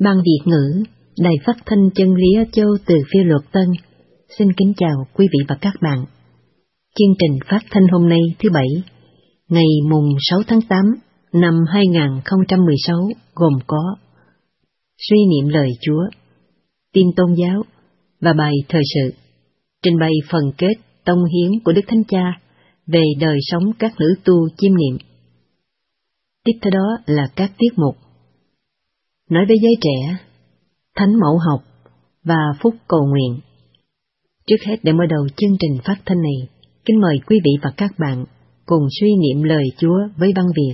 Ban Việt ngữ, Đài Phát thanh Chân lý Á Châu từ Phiêu Luật Tân, xin kính chào quý vị và các bạn. Chương trình phát thanh hôm nay thứ Bảy, ngày mùng 6 tháng 8 năm 2016 gồm có suy niệm lời Chúa, tin tôn giáo và bài thời sự, trình bày phần kết tông hiến của Đức Thánh Cha về đời sống các nữ tu chiêm niệm. Tiếp theo đó là các tiết mục nói với giới trẻ, thánh mẫu học và phúc cầu nguyện. Trước hết để mở đầu chương trình phát thanh này, kính mời quý vị và các bạn cùng suy niệm lời Chúa với văn Việt.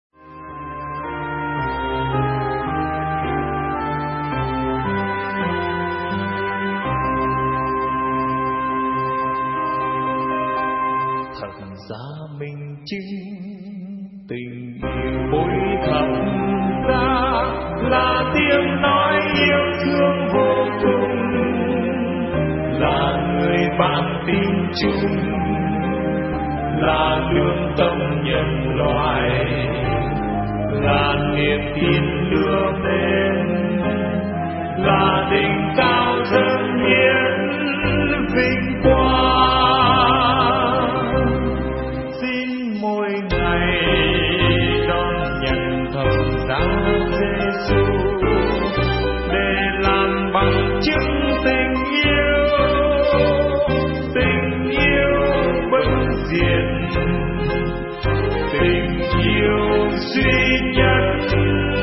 Thật ra mình chính tình yêu bối thầm ra là tiếng nói yêu thương vô cùng, là người bạn tình chung, là lương tâm nhân loại, là niềm tin đưa đến, là đỉnh cao dâng hiến vinh quang. Xin mỗi ngày đón nhận thờ giá Giêsu để làm bằng chứng tình yêu bất diệt, tình yêu duy nhất.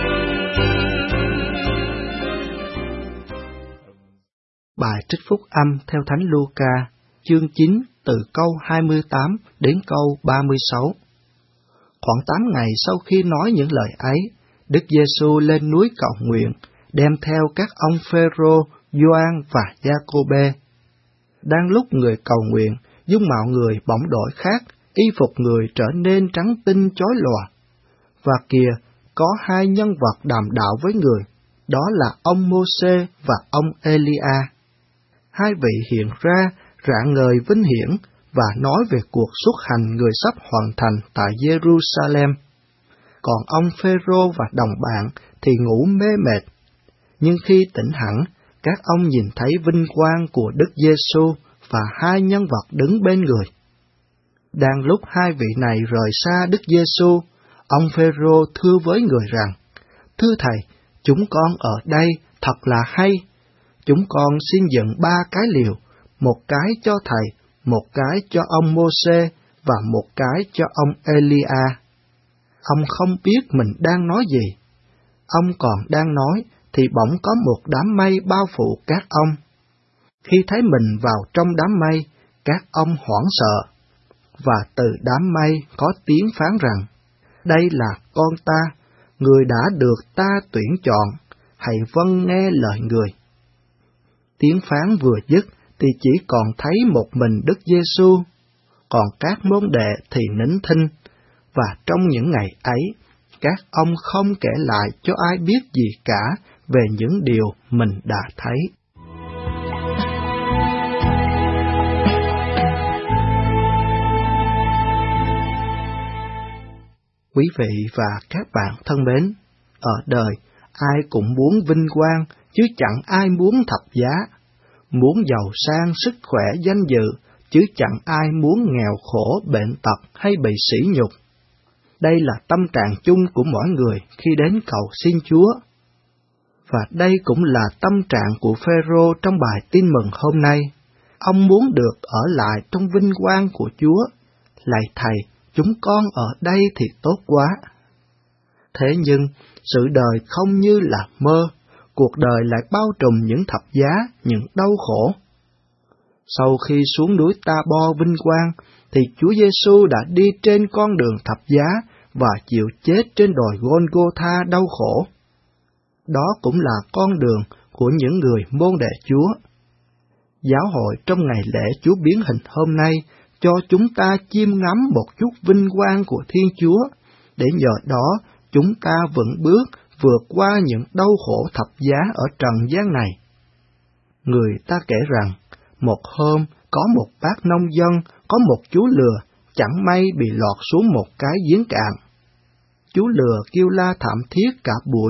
Bài trích phúc âm theo Thánh Luca, chương 9 từ câu 28 đến câu 36. Khoảng 8 ngày sau khi nói những lời ấy, Đức Giêsu lên núi cầu nguyện, đem theo các ông Phêrô, Gioan và Giacôbê. Đang lúc người cầu nguyện, dung mạo người bỗng đổi khác, y phục người trở nên trắng tinh chói lòa. Và kìa, có hai nhân vật đàm đạo với người, đó là ông Mô-sê và ông Ê-li-a. Hai vị hiện ra, rạng ngời vinh hiển, và nói về cuộc xuất hành người sắp hoàn thành tại Jerusalem. Còn ông Phêrô và đồng bạn thì ngủ mê mệt. Nhưng khi tỉnh hẳn, các ông nhìn thấy vinh quang của Đức Giêsu và hai nhân vật đứng bên người. Đang lúc hai vị này rời xa Đức Giêsu, ông Phêrô thưa với người rằng: "Thưa Thầy, chúng con ở đây thật là hay. Chúng con xin dựng 3 cái liều, một cái cho Thầy, một cái cho ông Mô-sê và một cái cho ông Ê-li-a." Ông không biết mình đang nói gì. Ông còn đang nói thì bỗng có một đám mây bao phủ các ông. Khi thấy mình vào trong đám mây, các ông hoảng sợ, và từ đám mây có tiếng phán rằng: "Đây là con ta, người đã được ta tuyển chọn, hãy vâng nghe lời người." Tiếng phán vừa dứt thì chỉ còn thấy một mình Đức Giêsu, còn các môn đệ thì nín thinh, và trong những ngày ấy, các ông không kể lại cho ai biết gì cả về những điều mình đã thấy. Quý vị và các bạn thân mến, ở đời ai cũng muốn vinh quang, chứ chẳng ai muốn thập giá, muốn giàu sang, sức khỏe, danh dự, chứ chẳng ai muốn nghèo khổ, bệnh tật hay bị sỉ nhục. Đây là tâm trạng chung của mỗi người khi đến cầu xin Chúa. Và đây cũng là tâm trạng của Phêrô trong bài tin mừng hôm nay. Ông muốn được ở lại trong vinh quang của Chúa. Lạy Thầy, chúng con ở đây thì tốt quá. Thế nhưng, sự đời không như là mơ, cuộc đời lại bao trùm những thập giá, những đau khổ. Sau khi xuống núi Ta-bo vinh quang, thì Chúa Giêsu đã đi trên con đường thập giá và chịu chết trên đồi Gôn-gô-tha đau khổ. Đó cũng là con đường của những người môn đệ Chúa. Giáo hội trong ngày lễ Chúa biến hình hôm nay cho chúng ta chiêm ngắm một chút vinh quang của Thiên Chúa, để nhờ đó chúng ta vững bước vượt qua những đau khổ thập giá ở trần gian này. Người ta kể rằng, một hôm có một bác nông dân có một chú lừa chẳng may bị lọt xuống một cái giếng cạn. Chú lừa kêu la thảm thiết cả buổi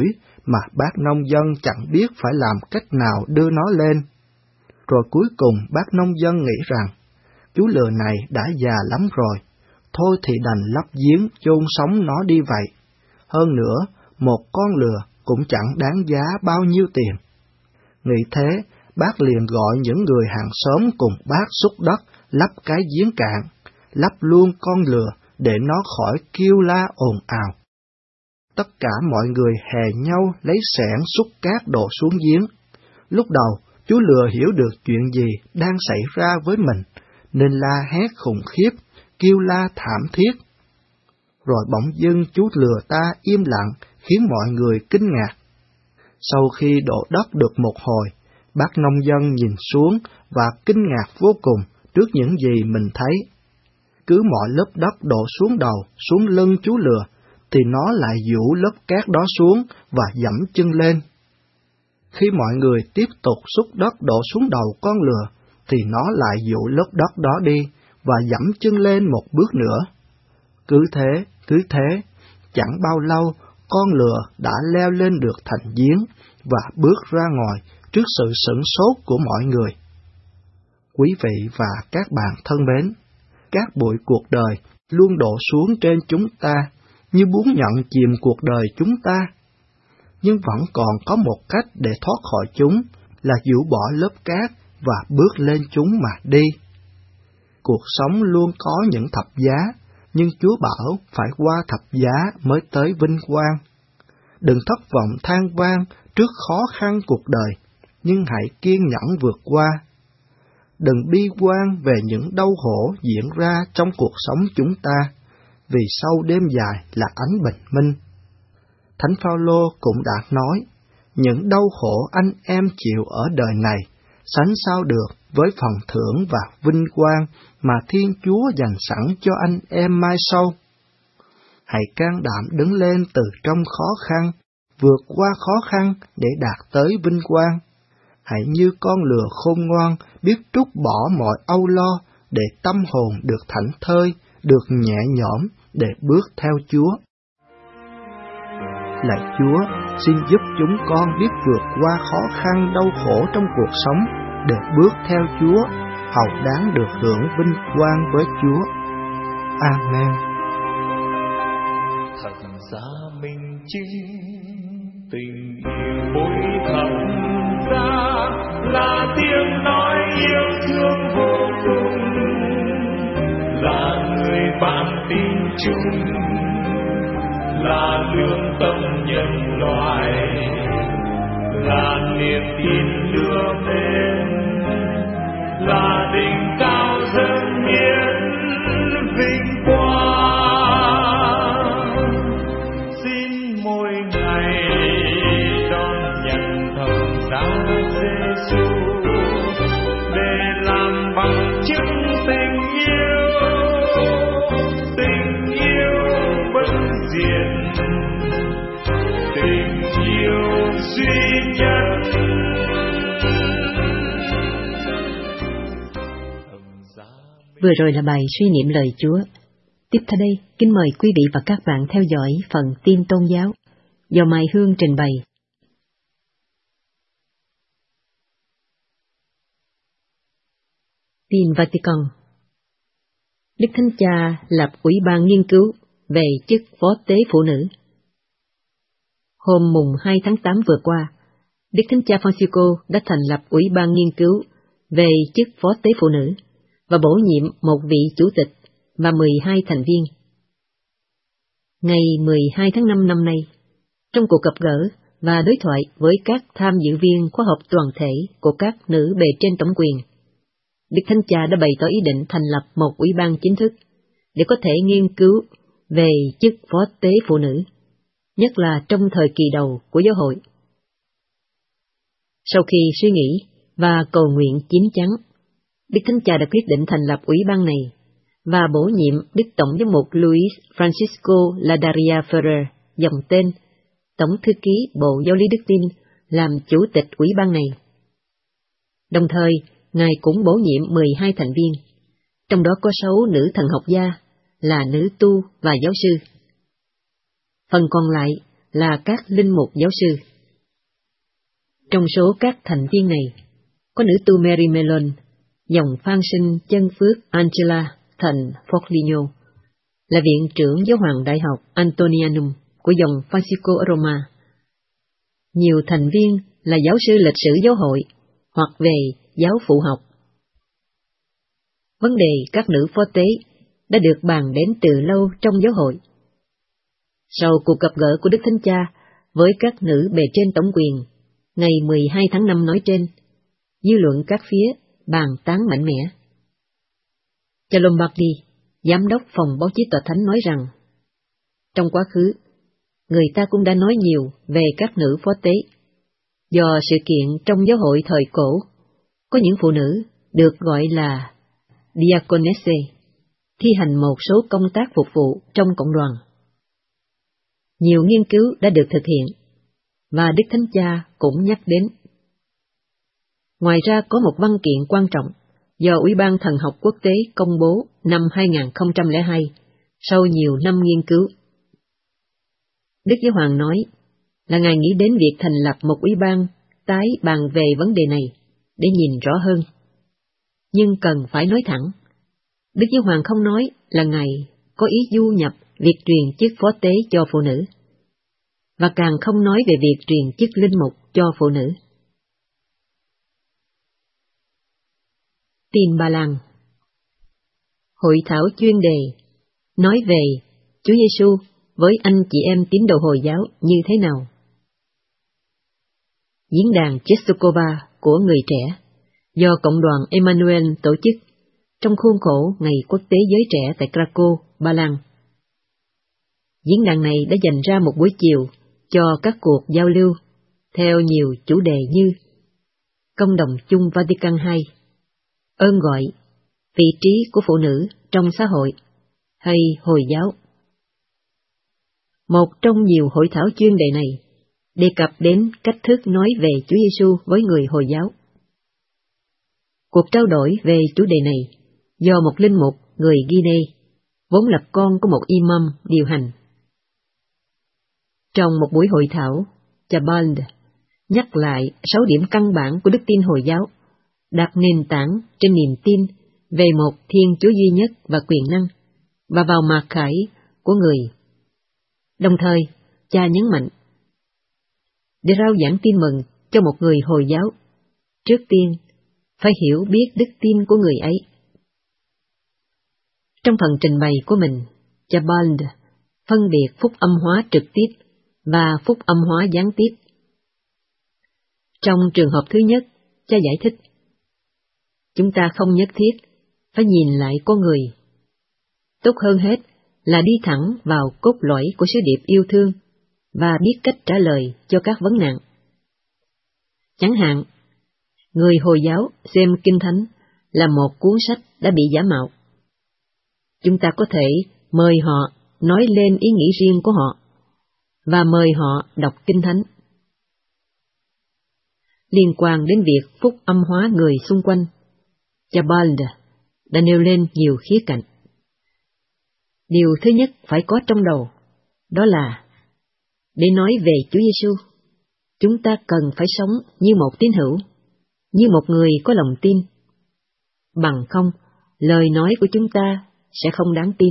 mà bác nông dân chẳng biết phải làm cách nào đưa nó lên. Rồi cuối cùng bác nông dân nghĩ rằng, chú lừa này đã già lắm rồi, thôi thì đành lấp giếng chôn sống nó đi vậy. Hơn nữa, một con lừa cũng chẳng đáng giá bao nhiêu tiền. Nghĩ thế, bác liền gọi những người hàng xóm cùng bác xúc đất, lấp cái giếng cạn, lấp luôn con lừa để nó khỏi kêu la ồn ào. Tất cả mọi người hè nhau lấy xẻng xúc cát đổ xuống giếng. Lúc đầu, chú lừa hiểu được chuyện gì đang xảy ra với mình, nên la hét khủng khiếp, kêu la thảm thiết. Rồi bỗng dưng chú lừa ta im lặng, khiến mọi người kinh ngạc. Sau khi đổ đất được một hồi, bác nông dân nhìn xuống và kinh ngạc vô cùng trước những gì mình thấy. Cứ mọi lớp đất đổ xuống đầu, xuống lưng chú lừa, thì nó lại vũ lớp cát đó xuống và giẫm chân lên. Khi mọi người tiếp tục xúc đất đổ xuống đầu con lừa, thì nó lại vũ lớp đất đó đi và giẫm chân lên một bước nữa. Cứ thế, chẳng bao lâu, con lừa đã leo lên được thành giếng và bước ra ngoài trước sự sửng sốt của mọi người. Quý vị và các bạn thân mến, cát bụi cuộc đời luôn đổ xuống trên chúng ta, như muốn nhận chìm cuộc đời chúng ta. Nhưng vẫn còn có một cách để thoát khỏi chúng, là rũ bỏ lớp cát và bước lên chúng mà đi. Cuộc sống luôn có những thập giá, nhưng Chúa bảo phải qua thập giá mới tới vinh quang. Đừng thất vọng than vang trước khó khăn cuộc đời, nhưng hãy kiên nhẫn vượt qua. Đừng bi quan về những đau khổ diễn ra trong cuộc sống chúng ta, vì sau đêm dài là ánh bình minh. Thánh Phaolô cũng đã nói, những đau khổ anh em chịu ở đời này, sánh sao được với phần thưởng và vinh quang mà Thiên Chúa dành sẵn cho anh em mai sau. Hãy can đảm đứng lên từ trong khó khăn, vượt qua khó khăn để đạt tới vinh quang. Hãy như con lừa khôn ngoan biết trút bỏ mọi âu lo để tâm hồn được thảnh thơi, được nhẹ nhõm để bước theo Chúa. Lạy Chúa, xin giúp chúng con biết vượt qua khó khăn đau khổ trong cuộc sống để bước theo Chúa, hầu đáng được hưởng vinh quang với Chúa. Amen. Thật ra mình chính tình yêu bối thầm ra là tiếng nói yêu thương vô cùng, là người bạn tình chung, là lương tâm nhân loại, là niềm tin đưa lên, là đỉnh cao dâng hiến vinh quang. Xin mỗi ngày đón nhận thập giá Giêsu để làm bằng chứng tình yêu bất diệt, tình yêu duy nhất. Vừa rồi là bài suy niệm lời Chúa. Tiếp theo đây, kính mời quý vị và các bạn theo dõi phần tin tôn giáo do Mai Hương trình bày. Tin Vatican. Đức Thánh Cha lập Ủy ban nghiên cứu về chức phó tế phụ nữ. Hôm mùng 2 tháng 8 vừa qua, Đức Thánh Cha Francisco đã thành lập Ủy ban nghiên cứu về chức phó tế phụ nữ và bổ nhiệm một vị chủ tịch và 12 thành viên. Ngày 12 tháng 5 năm nay, trong cuộc gặp gỡ và đối thoại với các tham dự viên khóa học toàn thể của các nữ bề trên tổng quyền, Đức Thánh Cha đã bày tỏ ý định thành lập một ủy ban chính thức để có thể nghiên cứu về chức phó tế phụ nữ, nhất là trong thời kỳ đầu của giáo hội. Sau khi suy nghĩ và cầu nguyện chín chắn, Đức Thánh Cha đã quyết định thành lập ủy ban này và bổ nhiệm Đức Tổng giám mục Luis Francisco Ladaria Ferrer, dòng tên Tổng thư ký Bộ Giáo lý Đức tin, làm chủ tịch ủy ban này. Đồng thời, Ngài cũng bổ nhiệm 12 thành viên, trong đó có 6 nữ thần học gia, là nữ tu và giáo sư. Phần còn lại là các linh mục giáo sư. Trong số các thành viên này, có nữ tu Mary Mellon, dòng Phan sinh chân phước Angela thành Foligno, là viện trưởng giáo hoàng đại học Antonianum của dòng Francisco ở Roma. Nhiều thành viên là giáo sư lịch sử giáo hội hoặc về giáo phụ học. Vấn đề các nữ phó tế đã được bàn đến từ lâu trong giáo hội. Sau cuộc gặp gỡ của Đức Thánh Cha với các nữ bề trên tổng quyền ngày 12 tháng 5 nói trên, dư luận các phía bàn tán mạnh mẽ. Cha Lombardi, giám đốc phòng báo chí tòa thánh nói rằng, trong quá khứ, người ta cũng đã nói nhiều về các nữ phó tế. Do sự kiện trong giáo hội thời cổ, có những phụ nữ được gọi là diaconesse, thi hành một số công tác phục vụ trong cộng đoàn. Nhiều nghiên cứu đã được thực hiện, và Đức Thánh Cha cũng nhắc đến. Ngoài ra có một văn kiện quan trọng do Ủy ban Thần học Quốc tế công bố năm 2002, sau nhiều năm nghiên cứu. Đức Giáo Hoàng nói là Ngài nghĩ đến việc thành lập một ủy ban tái bàn về vấn đề này để nhìn rõ hơn. Nhưng cần phải nói thẳng, Đức Giáo Hoàng không nói là Ngài có ý du nhập việc truyền chức phó tế cho phụ nữ, và càng không nói về việc truyền chức linh mục cho phụ nữ. Tin Ba Lan. Hội thảo chuyên đề nói về Chúa Giêsu với anh chị em tín đồ Hồi giáo như thế nào. Diễn đàn Czestochowa của người trẻ do Cộng đoàn Emmanuel tổ chức trong khuôn khổ Ngày Quốc tế Giới Trẻ tại Krakow, Ba Lan. Diễn đàn này đã dành ra một buổi chiều cho các cuộc giao lưu theo nhiều chủ đề như Công đồng chung Vatican II, ơn gọi, vị trí của phụ nữ trong xã hội, hay Hồi giáo. Một trong nhiều hội thảo chuyên đề này đề cập đến cách thức nói về Chúa Giêsu với người Hồi giáo. Cuộc trao đổi về chủ đề này do một linh mục người Guinea, vốn là con của một imam điều hành. Trong một buổi hội thảo, cha Bald nhắc lại 6 điểm căn bản của đức tin Hồi giáo, đặt nền tảng trên niềm tin về một Thiên Chúa duy nhất và quyền năng, và vào mặc khải của người. Đồng thời, cha nhấn mạnh, để rao giảng tin mừng cho một người Hồi giáo, trước tiên phải hiểu biết đức tin của người ấy. Trong phần trình bày của mình, cha Bald phân biệt phúc âm hóa trực tiếp và phúc âm hóa gián tiếp. Trong trường hợp thứ nhất, cha giải thích, chúng ta không nhất thiết phải nhìn lại con người. Tốt hơn hết là đi thẳng vào cốt lõi của sứ điệp yêu thương và biết cách trả lời cho các vấn nạn. Chẳng hạn, người Hồi giáo xem Kinh Thánh là một cuốn sách đã bị giả mạo. Chúng ta có thể mời họ nói lên ý nghĩ riêng của họ và mời họ đọc Kinh Thánh. Liên quan đến việc phúc âm hóa người xung quanh, cha Bald đã nêu lên nhiều khía cạnh. Điều thứ nhất phải có trong đầu, đó là để nói về Chúa Giêsu, chúng ta cần phải sống như một tín hữu, như một người có lòng tin. Bằng không, lời nói của chúng ta sẽ không đáng tin.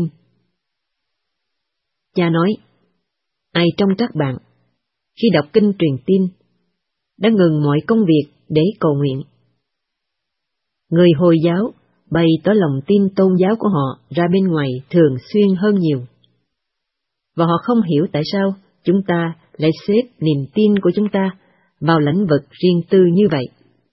Cha nói, ai trong các bạn, khi đọc kinh truyền tin, đã ngừng mọi công việc để cầu nguyện? Người Hồi giáo bày tỏ lòng tin tôn giáo của họ ra bên ngoài thường xuyên hơn nhiều. Và họ không hiểu tại sao chúng ta lại xếp niềm tin của chúng ta vào lĩnh vực riêng tư như vậy.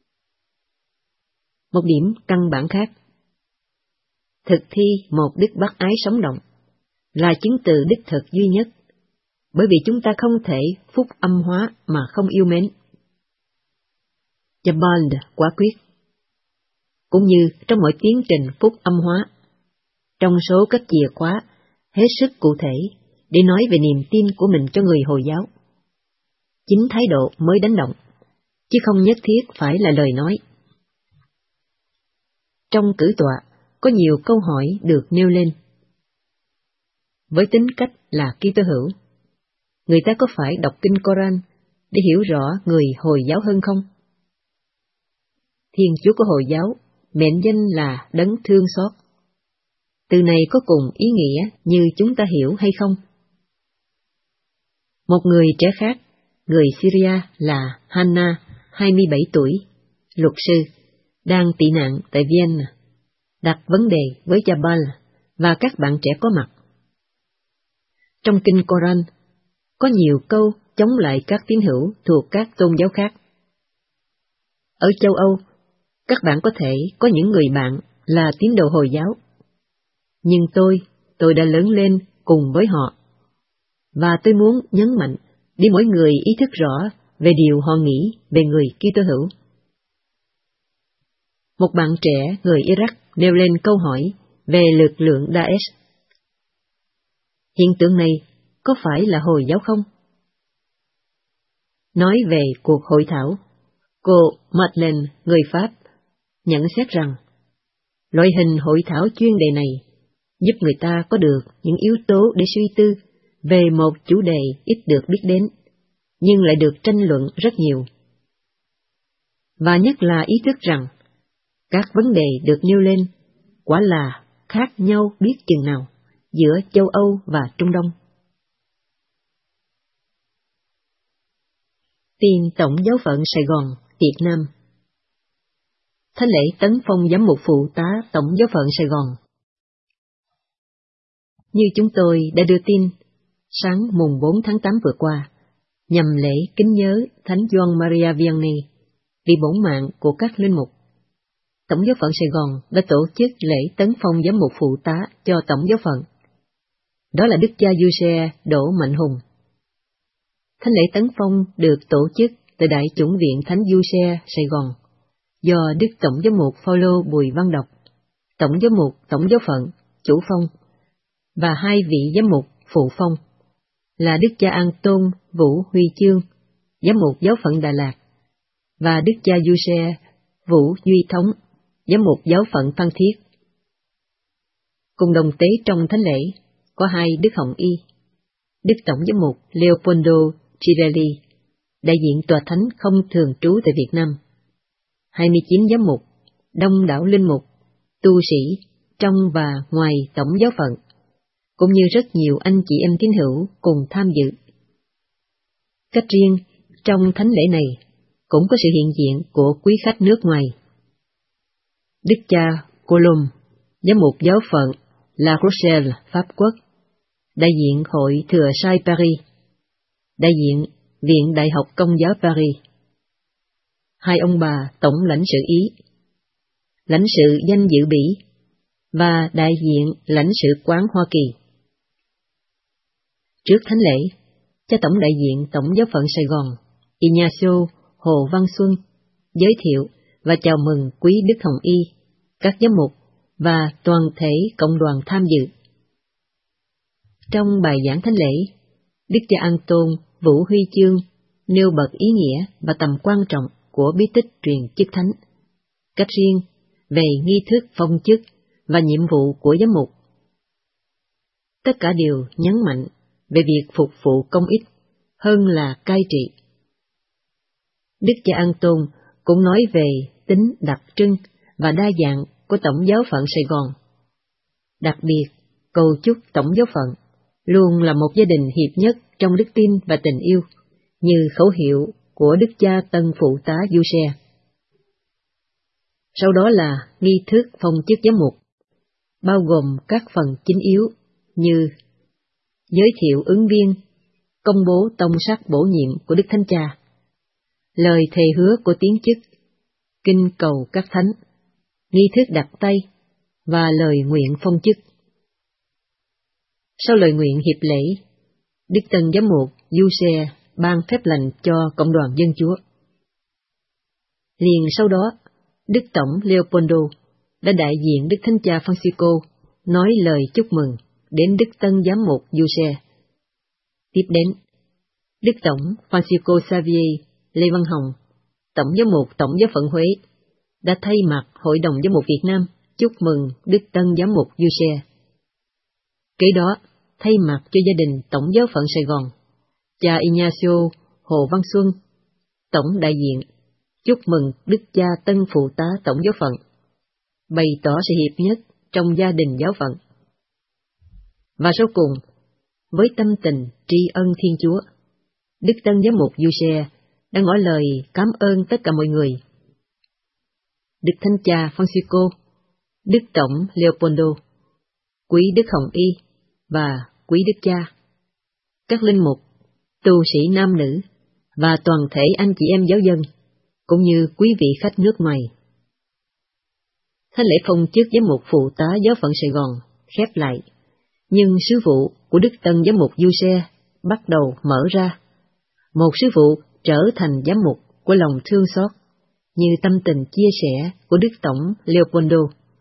Một điểm căn bản khác. Thực thi một đức bác ái sống động là chứng từ đích thực duy nhất, bởi vì chúng ta không thể phúc âm hóa mà không yêu mến. Cha Bald quả quyết. Cũng như trong mọi tiến trình phúc âm hóa, trong số các chìa khóa hết sức cụ thể để nói về niềm tin của mình cho người Hồi giáo, chính thái độ mới đánh động, chứ không nhất thiết phải là lời nói. Trong cử tọa có nhiều câu hỏi được nêu lên. Với tính cách là Kitô hữu, người ta có phải đọc kinh Coran để hiểu rõ người Hồi giáo hơn không? Thiên Chúa của Hồi giáo mệnh danh là đấng thương xót. Từ này có cùng ý nghĩa như chúng ta hiểu hay không? Một người trẻ khác, người Syria là Hannah, 27 tuổi, luật sư, đang tị nạn tại Vienna, đặt vấn đề với Jabal và các bạn trẻ có mặt. Trong kinh Koran, có nhiều câu chống lại các tín hữu thuộc các tôn giáo khác. Ở châu Âu, các bạn có thể có những người bạn là tín đồ Hồi giáo. Nhưng tôi đã lớn lên cùng với họ. Và tôi muốn nhấn mạnh để mỗi người ý thức rõ về điều họ nghĩ về người Kitô hữu. Một bạn trẻ người Iraq nêu lên câu hỏi về lực lượng Daesh. Hiện tượng này có phải là Hồi giáo không? Nói về cuộc hội thảo, cô Madeleine, người Pháp, nhận xét rằng loại hình hội thảo chuyên đề này giúp người ta có được những yếu tố để suy tư về một chủ đề ít được biết đến, nhưng lại được tranh luận rất nhiều. Và nhất là ý thức rằng các vấn đề được nêu lên quả là khác nhau biết chừng nào giữa châu Âu và Trung Đông. Tin Tổng giáo phận Sài Gòn, Việt Nam. Thánh lễ tấn phong giám mục phụ tá Tổng giáo phận Sài Gòn. Như chúng tôi đã đưa tin, sáng mùng 4 tháng 8 vừa qua, nhằm lễ kính nhớ Thánh Gioan Maria Vianney vì bổn mạng của các linh mục, Tổng giáo phận Sài Gòn đã tổ chức lễ tấn phong giám mục phụ tá cho Tổng giáo phận. Đó là Đức cha Giuse Đỗ Mạnh Hùng. Thánh lễ tấn phong được tổ chức tại Đại chủng viện Thánh Giuse Sài Gòn do Đức Tổng giám mục Phaolô Bùi Văn Đọc, Tổng giám mục Tổng giáo phận, chủ phong, và hai vị giám mục phụ phong là Đức cha An Tôn Vũ Huy Chương, giám mục giáo phận Đà Lạt, và Đức cha Giuse Vũ Duy Thống, giám mục giáo phận Phan Thiết. Cùng đồng tế trong thánh lễ có hai Đức Hồng Y, Đức Tổng giám mục Leopoldo Girelli, đại diện tòa thánh không thường trú tại Việt Nam, 29 giám mục, đông đảo linh mục, tu sĩ trong và ngoài tổng giáo phận, cũng như rất nhiều anh chị em tín hữu cùng tham dự. Cách riêng, trong thánh lễ này cũng có sự hiện diện của quý khách nước ngoài. Đức cha Colomb, giám mục giáo phận La Rochelle, Pháp Quốc, đại diện Hội Thừa Sai Paris, đại diện Viện Đại học Công giáo Paris, hai ông bà tổng lãnh sự Ý, lãnh sự danh dự Bỉ và đại diện lãnh sự quán Hoa Kỳ. Trước thánh lễ, cha tổng đại diện Tổng giáo phận Sài Gòn, Ignacio Hồ Văn Xuân, giới thiệu và chào mừng quý Đức Hồng Y, các giám mục và toàn thể cộng đoàn tham dự. Trong bài giảng thánh lễ, Đức cha An Tôn Vũ Huy Chương nêu bật ý nghĩa và tầm quan trọng của bí tích truyền chức thánh, cách riêng về nghi thức phong chức và nhiệm vụ của giám mục. Tất cả đều nhấn mạnh về việc phục vụ công ích hơn là cai trị. Đức cha An Tôn cũng nói về tính đặc trưng và đa dạng của Tổng giáo phận Sài Gòn. Đặc biệt, cầu chúc Tổng giáo phận luôn là một gia đình hiệp nhất trong đức tin và tình yêu, như khẩu hiệu của Đức cha Tân Phụ tá Giuse. Sau đó là nghi thức phong chức giám mục, bao gồm các phần chính yếu như giới thiệu ứng viên, công bố tông sắc bổ nhiệm của Đức Thánh Cha, lời thề hứa của tiến chức, kinh cầu các thánh, nghi thức đặt tay và lời nguyện phong chức. Sau lời nguyện hiệp lễ, Đức Tân giám mục Giuse ban phép lành cho cộng đoàn dân Chúa. Liền sau đó, Đức Tổng Leopoldo đã đại diện Đức Thánh Cha Francisco nói lời chúc mừng đến Đức Tân giám mục Giuse. Tiếp đến, Đức Tổng Francisco Xavier Lê Văn Hồng, Tổng giám mục Tổng giáo phận Huế, đã thay mặt Hội đồng giám mục Việt Nam chúc mừng Đức Tân giám mục Giuse. Kế đó, thay mặt cho gia đình Tổng giáo phận Sài Gòn, cha Ignacio Hồ Văn Xuân tổng đại diện chúc mừng Đức cha tân phụ tá tổng giáo phận, bày tỏ sự hiệp nhất trong gia đình giáo phận. Và sau cùng, với tâm tình tri ân Thiên Chúa, Đức Tân Giám mục Giuse đã ngỏ lời cảm ơn tất cả mọi người. Đức Thánh Cha Francisco, Đức Tổng Leopoldo, Quý Đức Hồng Y và Quý Đức Cha, các linh mục, tu sĩ nam nữ và toàn thể anh chị em giáo dân, cũng như quý vị khách nước ngoài. Thánh lễ phong chức giám mục phụ tá giáo phận Sài Gòn khép lại, nhưng sứ vụ của Đức Tân Giám mục Giuse bắt đầu mở ra. Một sứ vụ trở thành giám mục của lòng thương xót, như tâm tình chia sẻ của Đức Tổng Leopoldo.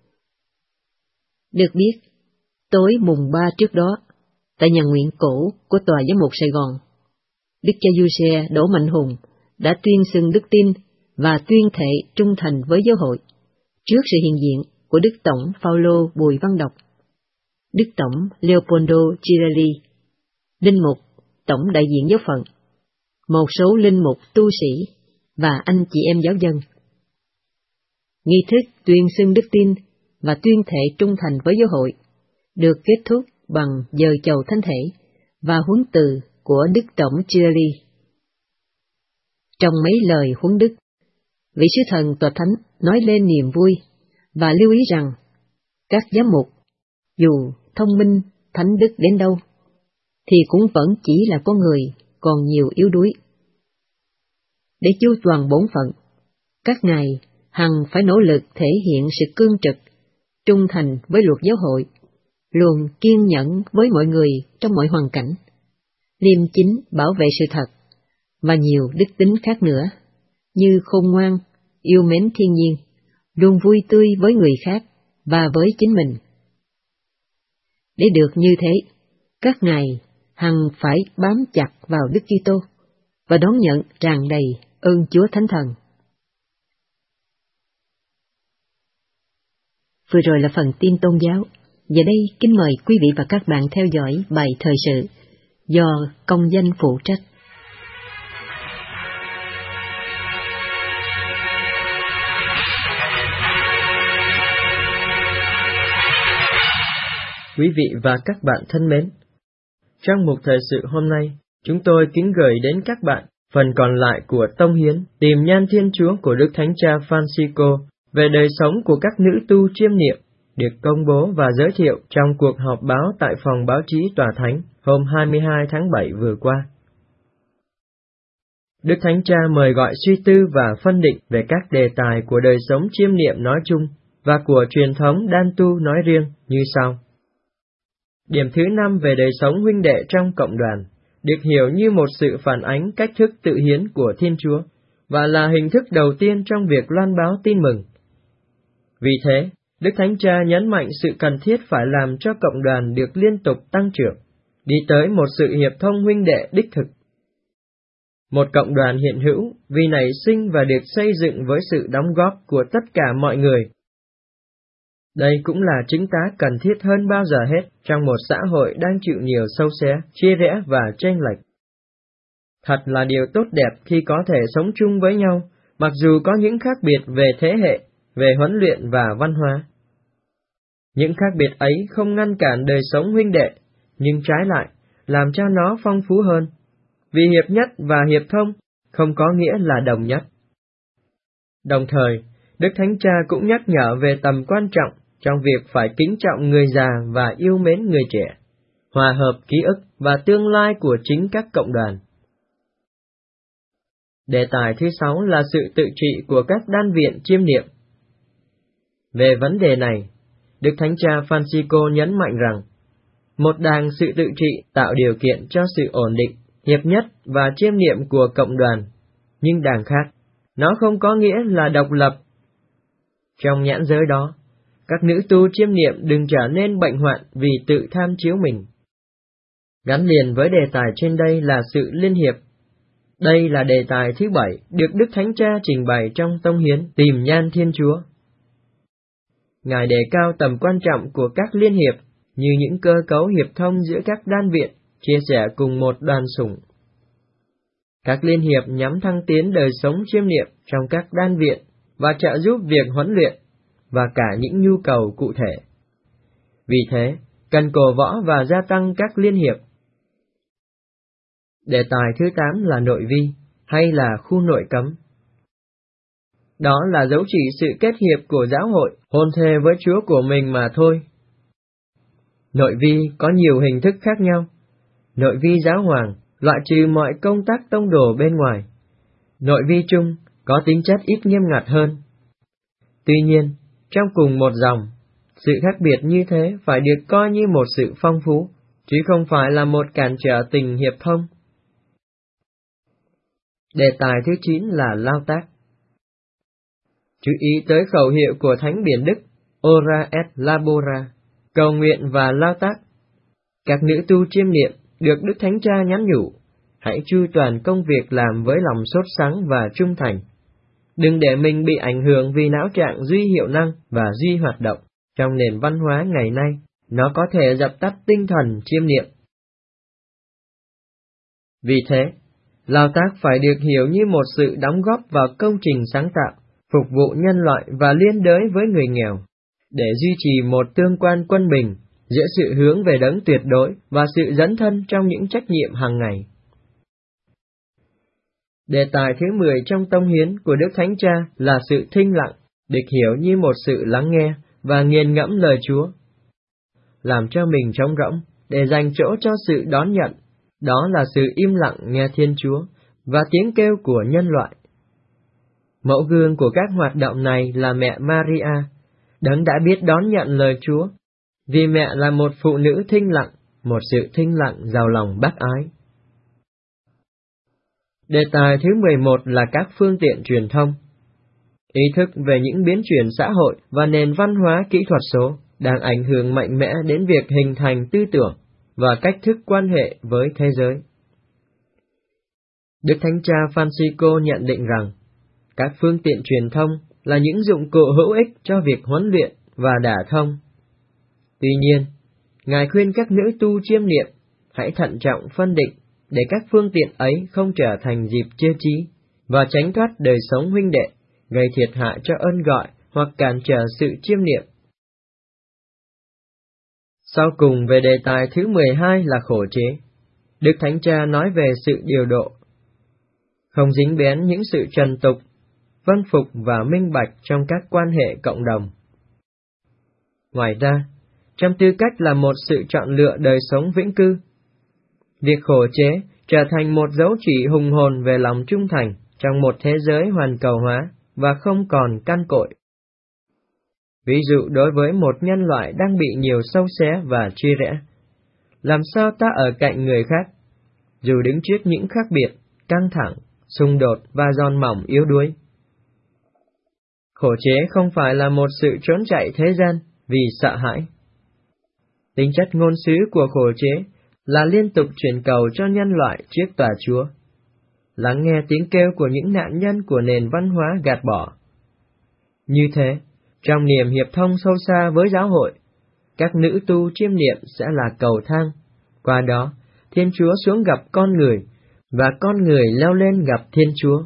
Được biết, tối mùng 3 trước đó, tại nhà nguyện cổ của Tòa Giám mục Sài Gòn, Đức cha Giuse Đỗ Mạnh Hùng đã tuyên xưng đức tin và tuyên thệ trung thành với giáo hội trước sự hiện diện của Đức Tổng Phaolô Bùi Văn Đọc, Đức Tổng Leopoldo Girelli, linh mục, tổng đại diện giáo phận, một số linh mục tu sĩ và anh chị em giáo dân. Nghi thức tuyên xưng đức tin và tuyên thệ trung thành với giáo hội được kết thúc bằng giờ chầu thánh thể và huấn từ của Đức Tổng Girelli. Trong mấy lời huấn đức, vị sứ thần tòa thánh nói lên niềm vui và lưu ý rằng các giám mục, dù thông minh, thánh đức đến đâu, thì cũng vẫn chỉ là con người còn nhiều yếu đuối. Để chu toàn bổn phận, các ngài hằng phải nỗ lực thể hiện sự cương trực, trung thành với luật giáo hội, luôn kiên nhẫn với mọi người trong mọi hoàn cảnh, liêm chính bảo vệ sự thật, và nhiều đức tính khác nữa, như khôn ngoan, yêu mến thiên nhiên, luôn vui tươi với người khác và với chính mình. Để được như thế, các ngài hằng phải bám chặt vào Đức Kitô và đón nhận tràn đầy ơn Chúa Thánh Thần. Vừa rồi là phần tin tôn giáo. Giờ đây kính mời quý vị và các bạn theo dõi bài thời sự do công danh phụ trách. Quý vị và các bạn thân mến, trong mục thời sự hôm nay, chúng tôi kính gửi đến các bạn phần còn lại của tông hiến Tìm Nhan Thiên Chúa của Đức Thánh Cha Francisco về đời sống của các nữ tu chiêm niệm, được công bố và giới thiệu trong cuộc họp báo tại phòng báo chí Tòa Thánh hôm 22 tháng 7 vừa qua. Đức Thánh Cha mời gọi suy tư và phân định về các đề tài của đời sống chiêm niệm nói chung và của truyền thống đan tu nói riêng như sau. Điểm thứ 5 về đời sống huynh đệ trong cộng đoàn, được hiểu như một sự phản ánh cách thức tự hiến của Thiên Chúa, và là hình thức đầu tiên trong việc loan báo tin mừng. Vì thế, Đức Thánh Cha nhấn mạnh sự cần thiết phải làm cho cộng đoàn được liên tục tăng trưởng, đi tới một sự hiệp thông huynh đệ đích thực. Một cộng đoàn hiện hữu vì nảy sinh và được xây dựng với sự đóng góp của tất cả mọi người. Đây cũng là chứng tá cần thiết hơn bao giờ hết trong một xã hội đang chịu nhiều xâu xé, chia rẽ và chênh lệch. Thật là điều tốt đẹp khi có thể sống chung với nhau, mặc dù có những khác biệt về thế hệ, về huấn luyện và văn hóa. Những khác biệt ấy không ngăn cản đời sống huynh đệ, nhưng trái lại, làm cho nó phong phú hơn. Vì hiệp nhất và hiệp thông không có nghĩa là đồng nhất. Đồng thời, Đức Thánh Cha cũng nhắc nhở về tầm quan trọng trong việc phải kính trọng người già và yêu mến người trẻ, hòa hợp ký ức và tương lai của chính các cộng đoàn. Đề tài thứ 6 là sự tự trị của các đan viện chiêm niệm. Về vấn đề này, Đức Thánh Cha Francisco nhấn mạnh rằng, một đàng sự tự trị tạo điều kiện cho sự ổn định, hiệp nhất và chiêm niệm của cộng đoàn, nhưng đàng khác, nó không có nghĩa là độc lập. Trong nhãn giới đó, các nữ tu chiêm niệm đừng trở nên bệnh hoạn vì tự tham chiếu mình. Gắn liền với đề tài trên đây là sự liên hiệp. Đây là đề tài thứ 7 được Đức Thánh Cha trình bày trong tông hiến Tìm Nhan Thiên Chúa. Ngài đề cao tầm quan trọng của các liên hiệp như những cơ cấu hiệp thông giữa các đan viện, chia sẻ cùng một đoàn sủng. Các liên hiệp nhắm thăng tiến đời sống chiêm niệm trong các đan viện và trợ giúp việc huấn luyện và cả những nhu cầu cụ thể. Vì thế, cần cổ võ và gia tăng các liên hiệp. Đề tài thứ 8 là nội vi, hay là khu nội cấm. Đó là dấu chỉ sự kết hiệp của giáo hội hôn thề với Chúa của mình mà thôi. Nội vi có nhiều hình thức khác nhau. Nội vi giáo hoàng loại trừ mọi công tác tông đồ bên ngoài. Nội vi chung có tính chất ít nghiêm ngặt hơn. Tuy nhiên, trong cùng một dòng, sự khác biệt như thế phải được coi như một sự phong phú, chứ không phải là một cản trở tình hiệp thông. Đề tài thứ 9 là lao tác. Chú ý tới khẩu hiệu của Thánh Biển Đức, Ora et labora, cầu nguyện và lao tác. Các nữ tu chiêm niệm được Đức Thánh Cha nhắn nhủ, hãy chu toàn công việc làm với lòng sốt sắng và trung thành. Đừng để mình bị ảnh hưởng vì não trạng duy hiệu năng và duy hoạt động. Trong nền văn hóa ngày nay, nó có thể dập tắt tinh thần chiêm niệm. Vì thế, lao tác phải được hiểu như một sự đóng góp vào công trình sáng tạo, phục vụ nhân loại và liên đới với người nghèo, để duy trì một tương quan quân bình giữa sự hướng về đấng tuyệt đối và sự dấn thân trong những trách nhiệm hàng ngày. Đề tài thứ 10 trong tông hiến của Đức Thánh Cha là sự thinh lặng, được hiểu như một sự lắng nghe và nghiền ngẫm lời Chúa. Làm cho mình trống rỗng để dành chỗ cho sự đón nhận, đó là sự im lặng nghe Thiên Chúa và tiếng kêu của nhân loại. Mẫu gương của các hoạt động này là mẹ Maria, đấng đã biết đón nhận lời Chúa, vì mẹ là một phụ nữ thinh lặng, một sự thinh lặng giàu lòng bác ái. Đề tài thứ 11 là các phương tiện truyền thông. Ý thức về những biến chuyển xã hội và nền văn hóa kỹ thuật số đang ảnh hưởng mạnh mẽ đến việc hình thành tư tưởng và cách thức quan hệ với thế giới. Đức Thánh Cha Francisco nhận định rằng, các phương tiện truyền thông là những dụng cụ hữu ích cho việc huấn luyện và đả thông. Tuy nhiên, Ngài khuyên các nữ tu chiêm niệm hãy thận trọng phân định để các phương tiện ấy không trở thành dịp chia trí và tránh thoát đời sống huynh đệ, gây thiệt hại cho ơn gọi hoặc cản trở sự chiêm niệm. Sau cùng về đề tài thứ 12 là khổ chế. Đức Thánh Cha nói về sự điều độ, không dính bén những sự trần tục, vâng phục và minh bạch trong các quan hệ cộng đồng. Ngoài ra, trong tư cách là một sự chọn lựa đời sống vĩnh cư, việc khổ chế trở thành một dấu chỉ hùng hồn về lòng trung thành trong một thế giới hoàn cầu hóa và không còn căn cội. Ví dụ đối với một nhân loại đang bị nhiều xâu xé và chia rẽ, làm sao ta ở cạnh người khác, dù đứng trước những khác biệt, căng thẳng, xung đột và giòn mỏng yếu đuối. Khổ chế không phải là một sự trốn chạy thế gian vì sợ hãi. Tính chất ngôn sứ của khổ chế là liên tục truyền cầu cho nhân loại trước tòa Chúa, lắng nghe tiếng kêu của những nạn nhân của nền văn hóa gạt bỏ. Như thế, trong niềm hiệp thông sâu xa với giáo hội, các nữ tu chiêm niệm sẽ là cầu thang, qua đó Thiên Chúa xuống gặp con người, và con người leo lên gặp Thiên Chúa.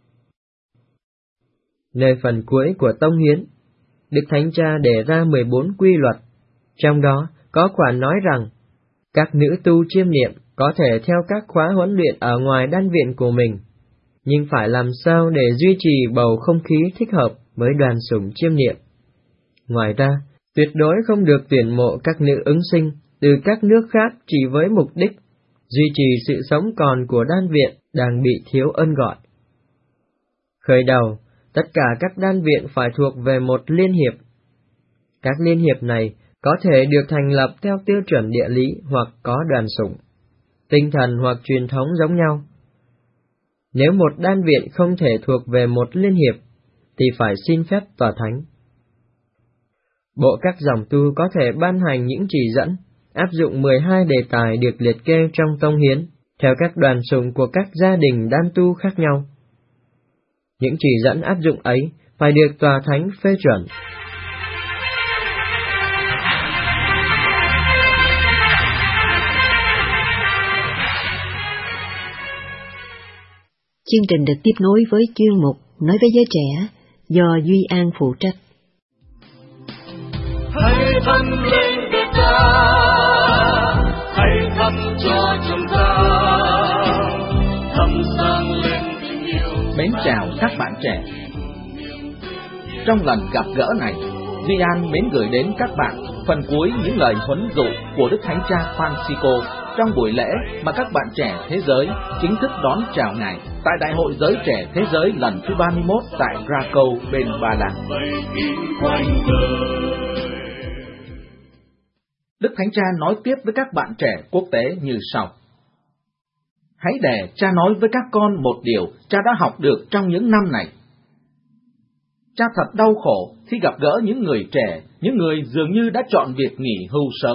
Nơi phần cuối của tông hiến, Đức Thánh Cha đề ra 14 quy luật, trong đó có khoản nói rằng các nữ tu chiêm niệm có thể theo các khóa huấn luyện ở ngoài đan viện của mình, nhưng phải làm sao để duy trì bầu không khí thích hợp với đoàn sủng chiêm niệm. Ngoài ra, tuyệt đối không được tuyển mộ các nữ ứng sinh từ các nước khác chỉ với mục đích duy trì sự sống còn của đan viện đang bị thiếu ơn gọi. Khởi đầu, tất cả các đan viện phải thuộc về một liên hiệp. Các liên hiệp này có thể được thành lập theo tiêu chuẩn địa lý hoặc có đoàn sủng, tinh thần hoặc truyền thống giống nhau. Nếu một đan viện không thể thuộc về một liên hiệp, thì phải xin phép tòa thánh. Bộ các dòng tu có thể ban hành những chỉ dẫn, áp dụng 12 đề tài được liệt kê trong tông hiến, theo các đoàn sủng của các gia đình đan tu khác nhau. Những chỉ dẫn áp dụng ấy phải được tòa thánh phê chuẩn. Chương trình được tiếp nối với chuyên mục Nói với giới trẻ do Duy An phụ trách. Hãy thắp lên Đức ta, hãy thắp cho chúng ta, thắp sáng lên tình yêu. Mến chào các bạn trẻ. Trong lần gặp gỡ này, Duy An mến gửi đến các bạn phần cuối những lời huấn dụ của Đức Thánh Cha Francisco trong buổi lễ mà các bạn trẻ thế giới chính thức đón chào Ngài tại Đại hội Giới Trẻ Thế Giới lần thứ 31 tại Krakow bên Ba Lan. Đức Thánh Cha nói tiếp với các bạn trẻ quốc tế như sau: Hãy để cha nói với các con một điều cha đã học được trong những năm này. Cha thật đau khổ khi gặp gỡ những người trẻ, những người dường như đã chọn việc nghỉ hưu sớm.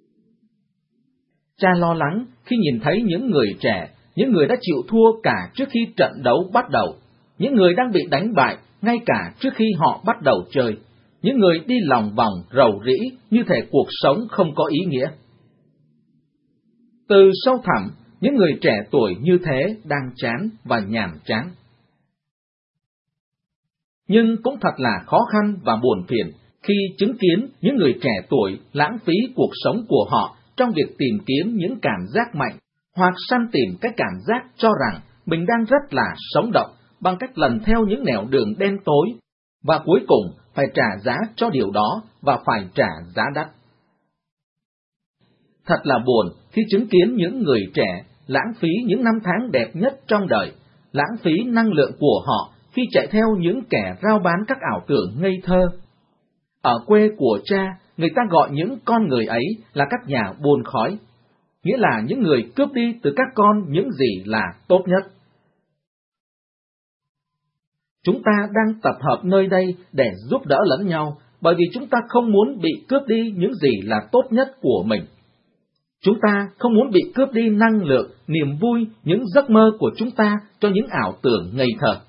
Cha lo lắng khi nhìn thấy những người trẻ, những người đã chịu thua cả trước khi trận đấu bắt đầu, những người đang bị đánh bại ngay cả trước khi họ bắt đầu chơi, những người đi lòng vòng rầu rĩ như thể cuộc sống không có ý nghĩa. Từ sâu thẳm, những người trẻ tuổi như thế đang chán và nhàm chán. Nhưng cũng thật là khó khăn và buồn phiền khi chứng kiến những người trẻ tuổi lãng phí cuộc sống của họ trong việc tìm kiếm những cảm giác mạnh, hoặc săn tìm cái cảm giác cho rằng mình đang rất là sống động bằng cách lần theo những nẻo đường đen tối, và cuối cùng phải trả giá cho điều đó và phải trả giá đắt. Thật là buồn khi chứng kiến những người trẻ lãng phí những năm tháng đẹp nhất trong đời, lãng phí năng lượng của họ khi chạy theo những kẻ rao bán các ảo tưởng ngây thơ. Ở quê của cha, người ta gọi những con người ấy là các nhà buôn khói, nghĩa là những người cướp đi từ các con những gì là tốt nhất. Chúng ta đang tập hợp nơi đây để giúp đỡ lẫn nhau, bởi vì chúng ta không muốn bị cướp đi những gì là tốt nhất của mình. Chúng ta không muốn bị cướp đi năng lượng, niềm vui, những giấc mơ của chúng ta cho những ảo tưởng ngây thơ.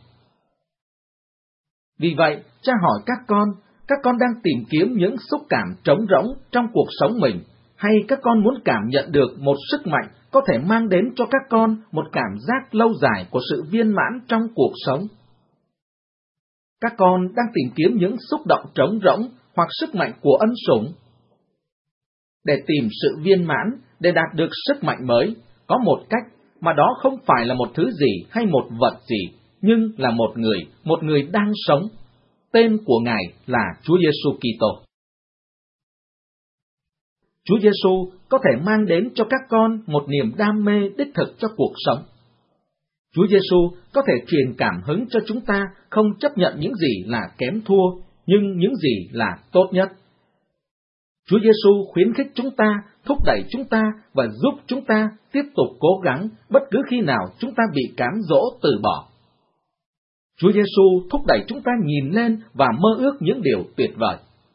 Vì vậy, cha hỏi các con đang tìm kiếm những xúc cảm trống rỗng trong cuộc sống mình, hay các con muốn cảm nhận được một sức mạnh có thể mang đến cho các con một cảm giác lâu dài của sự viên mãn trong cuộc sống? Các con đang tìm kiếm những xúc động trống rỗng hoặc sức mạnh của ân sủng. Để tìm sự viên mãn, để đạt được sức mạnh mới, có một cách mà đó không phải là một thứ gì hay một vật gì, nhưng là một người đang sống. Tên của Ngài là Chúa Giêsu Kitô. Chúa Giêsu có thể mang đến cho các con một niềm đam mê đích thực cho cuộc sống. Chúa Giêsu có thể truyền cảm hứng cho chúng ta không chấp nhận những gì là kém thua, nhưng những gì là tốt nhất. Chúa Giêsu khuyến khích chúng ta, thúc đẩy chúng ta và giúp chúng ta tiếp tục cố gắng bất cứ khi nào chúng ta bị cám dỗ từ bỏ. Chúa Giêsu thúc đẩy chúng ta nhìn lên và mơ ước những điều tuyệt vời.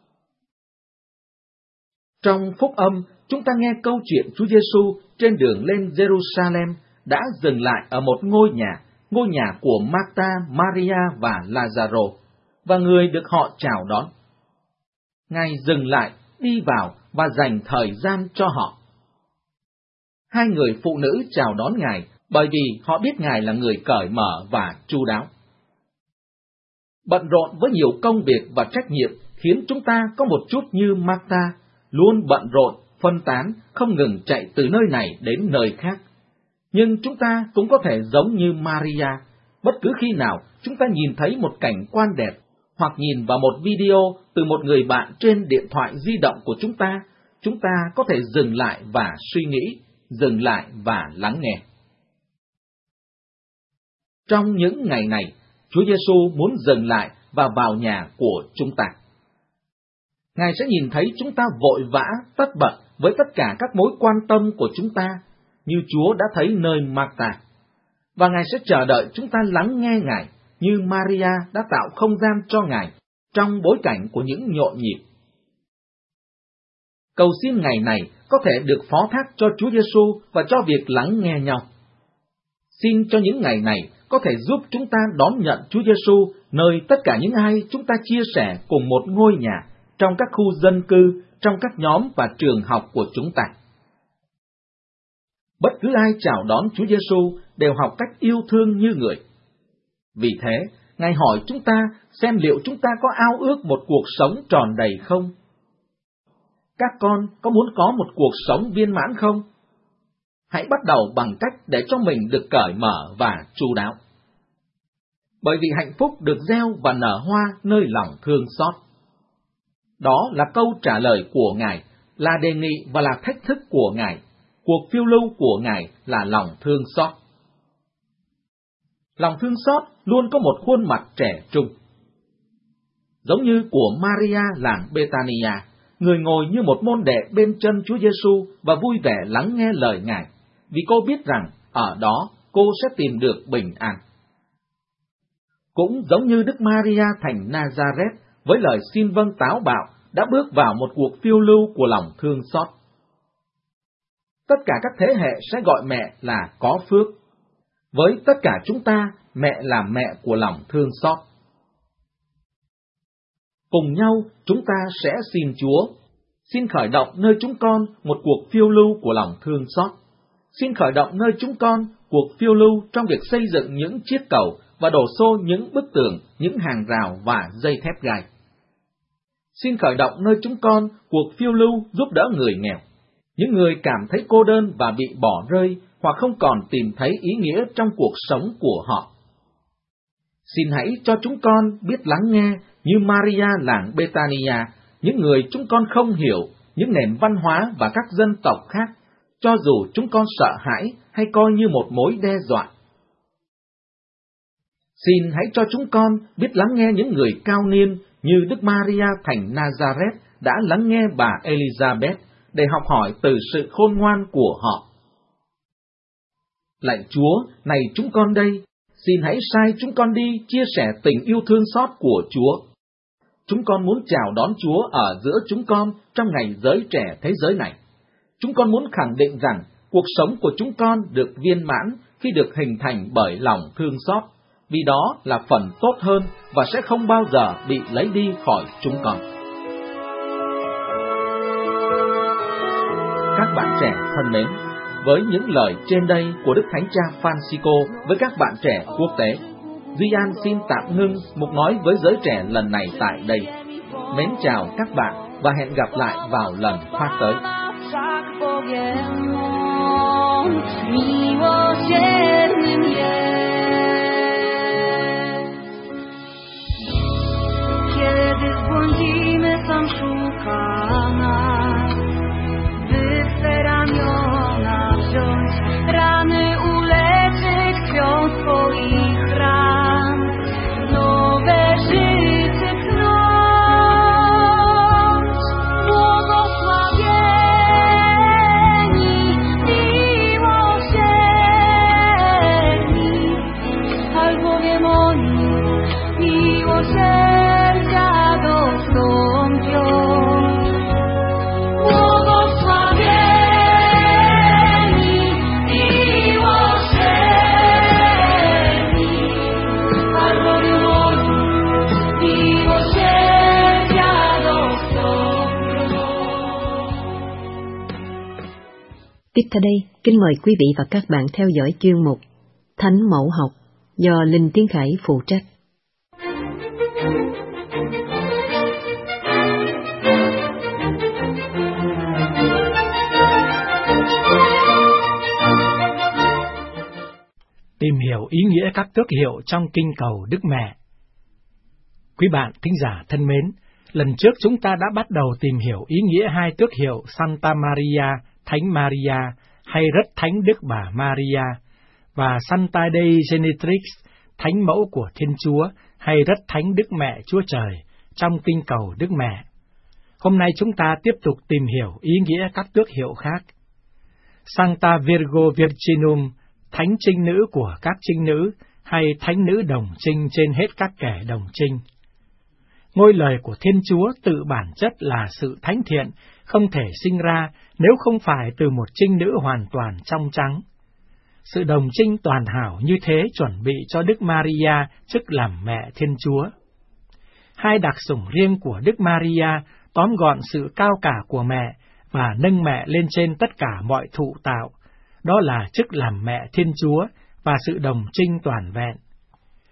Trong Phúc Âm, chúng ta nghe câu chuyện Chúa Giêsu trên đường lên Jerusalem đã dừng lại ở một ngôi nhà của Marta, Maria và Lazaro, và người được họ chào đón. Ngài dừng lại, đi vào và dành thời gian cho họ. Hai người phụ nữ chào đón Ngài bởi vì họ biết Ngài là người cởi mở và chu đáo. Bận rộn với nhiều công việc và trách nhiệm khiến chúng ta có một chút như Marta, luôn bận rộn, phân tán, không ngừng chạy từ nơi này đến nơi khác. Nhưng chúng ta cũng có thể giống như Maria, bất cứ khi nào chúng ta nhìn thấy một cảnh quan đẹp, hoặc nhìn vào một video từ một người bạn trên điện thoại di động của chúng ta có thể dừng lại và suy nghĩ, dừng lại và lắng nghe. Trong những ngày này, Chúa Giêsu muốn dừng lại và vào nhà của chúng ta. Ngài sẽ nhìn thấy chúng ta vội vã, tất bật với tất cả các mối quan tâm của chúng ta, như Chúa đã thấy nơi Marta. Và Ngài sẽ chờ đợi chúng ta lắng nghe Ngài, như Maria đã tạo không gian cho Ngài trong bối cảnh của những nhộn nhịp. Cầu xin ngày này có thể được phó thác cho Chúa Giêsu và cho việc lắng nghe nhau. Xin cho những ngày này có thể giúp chúng ta đón nhận Chúa Giêsu nơi tất cả những ai chúng ta chia sẻ cùng một ngôi nhà, trong các khu dân cư, trong các nhóm và trường học của chúng ta. Bất cứ ai chào đón Chúa Giêsu đều học cách yêu thương như người, Vì thế, Ngài hỏi chúng ta xem liệu chúng ta có ao ước một cuộc sống tròn đầy không? Các con có muốn có một cuộc sống viên mãn không? Hãy bắt đầu bằng cách để cho mình được cởi mở và chu đáo. Bởi vì hạnh phúc được gieo và nở hoa nơi lòng thương xót. Đó là câu trả lời của Ngài, là đề nghị và là thách thức của Ngài. Cuộc phiêu lưu của Ngài là lòng thương xót. Lòng thương xót luôn có một khuôn mặt trẻ trung. Giống như của Maria làng Bethania, người ngồi như một môn đệ bên chân Chúa Giêsu và vui vẻ lắng nghe lời Ngài, vì cô biết rằng ở đó cô sẽ tìm được bình an. Cũng giống như Đức Maria thành Nazareth với lời xin vâng táo bạo đã bước vào một cuộc phiêu lưu của lòng thương xót. Tất cả các thế hệ sẽ gọi mẹ là có phước. Với tất cả chúng ta, mẹ là mẹ của lòng thương xót. Cùng nhau, chúng ta sẽ xin Chúa, xin khởi động nơi chúng con một cuộc phiêu lưu của lòng thương xót. Xin khởi động nơi chúng con cuộc phiêu lưu trong việc xây dựng những chiếc cầu và đổ xô những bức tường, những hàng rào và dây thép gai. Xin khởi động nơi chúng con cuộc phiêu lưu giúp đỡ người nghèo, những người cảm thấy cô đơn và bị bỏ rơi hoặc không còn tìm thấy ý nghĩa trong cuộc sống của họ. Xin hãy cho chúng con biết lắng nghe như Maria làng Bethania, những người chúng con không hiểu, những nền văn hóa và các dân tộc khác, cho dù chúng con sợ hãi hay coi như một mối đe dọa. Xin hãy cho chúng con biết lắng nghe những người cao niên như Đức Maria thành Nazareth đã lắng nghe bà Elizabeth để học hỏi từ sự khôn ngoan của họ. Lạy Chúa, này chúng con đây, xin hãy sai chúng con đi chia sẻ tình yêu thương xót của Chúa. Chúng con muốn chào đón Chúa ở giữa chúng con trong ngày giới trẻ thế giới này. Chúng con muốn khẳng định rằng cuộc sống của chúng con được viên mãn khi được hình thành bởi lòng thương xót, vì đó là phần tốt hơn và sẽ không bao giờ bị lấy đi khỏi chúng con. Các bạn trẻ thân mến, với những lời trên đây của Đức Thánh Cha Francisco với các bạn trẻ quốc tế, Duy An xin tạm ngưng mục nói với giới trẻ lần này tại đây. Mến chào các bạn và hẹn gặp lại vào lần phát tới. Rany uleczyć krwią swoich ran, nowe życie tchnąć, błogosławieni, miłosierni, albowiem oni miłosierdzia dostąpią. Tiếp theo đây, kính mời quý vị và các bạn theo dõi chuyên mục Thánh Mẫu Học do Linh Tiến Khải phụ trách. Tìm hiểu ý nghĩa các tước hiệu trong kinh cầu Đức Mẹ. Quý bạn thính giả thân mến, lần trước chúng ta đã bắt đầu tìm hiểu ý nghĩa hai tước hiệu Santa Maria, Thánh Maria, hay Rất Thánh Đức Bà Maria, và Santa Dei Genitrix, Thánh Mẫu của Thiên Chúa, hay Rất Thánh Đức Mẹ Chúa Trời, trong kinh cầu Đức Mẹ. Hôm nay chúng ta tiếp tục tìm hiểu ý nghĩa các tước hiệu khác. Sancta Virgo Virginum, Thánh Trinh Nữ của các trinh nữ, hay Thánh Nữ Đồng Trinh trên hết các kẻ đồng trinh. Ngôi lời của Thiên Chúa tự bản chất là sự thánh thiện, không thể sinh ra nếu không phải từ một trinh nữ hoàn toàn trong trắng. Sự đồng trinh toàn hảo như thế chuẩn bị cho Đức Maria chức làm mẹ Thiên Chúa. Hai đặc sủng riêng của Đức Maria tóm gọn sự cao cả của mẹ và nâng mẹ lên trên tất cả mọi thụ tạo, đó là chức làm mẹ Thiên Chúa và sự đồng trinh toàn vẹn.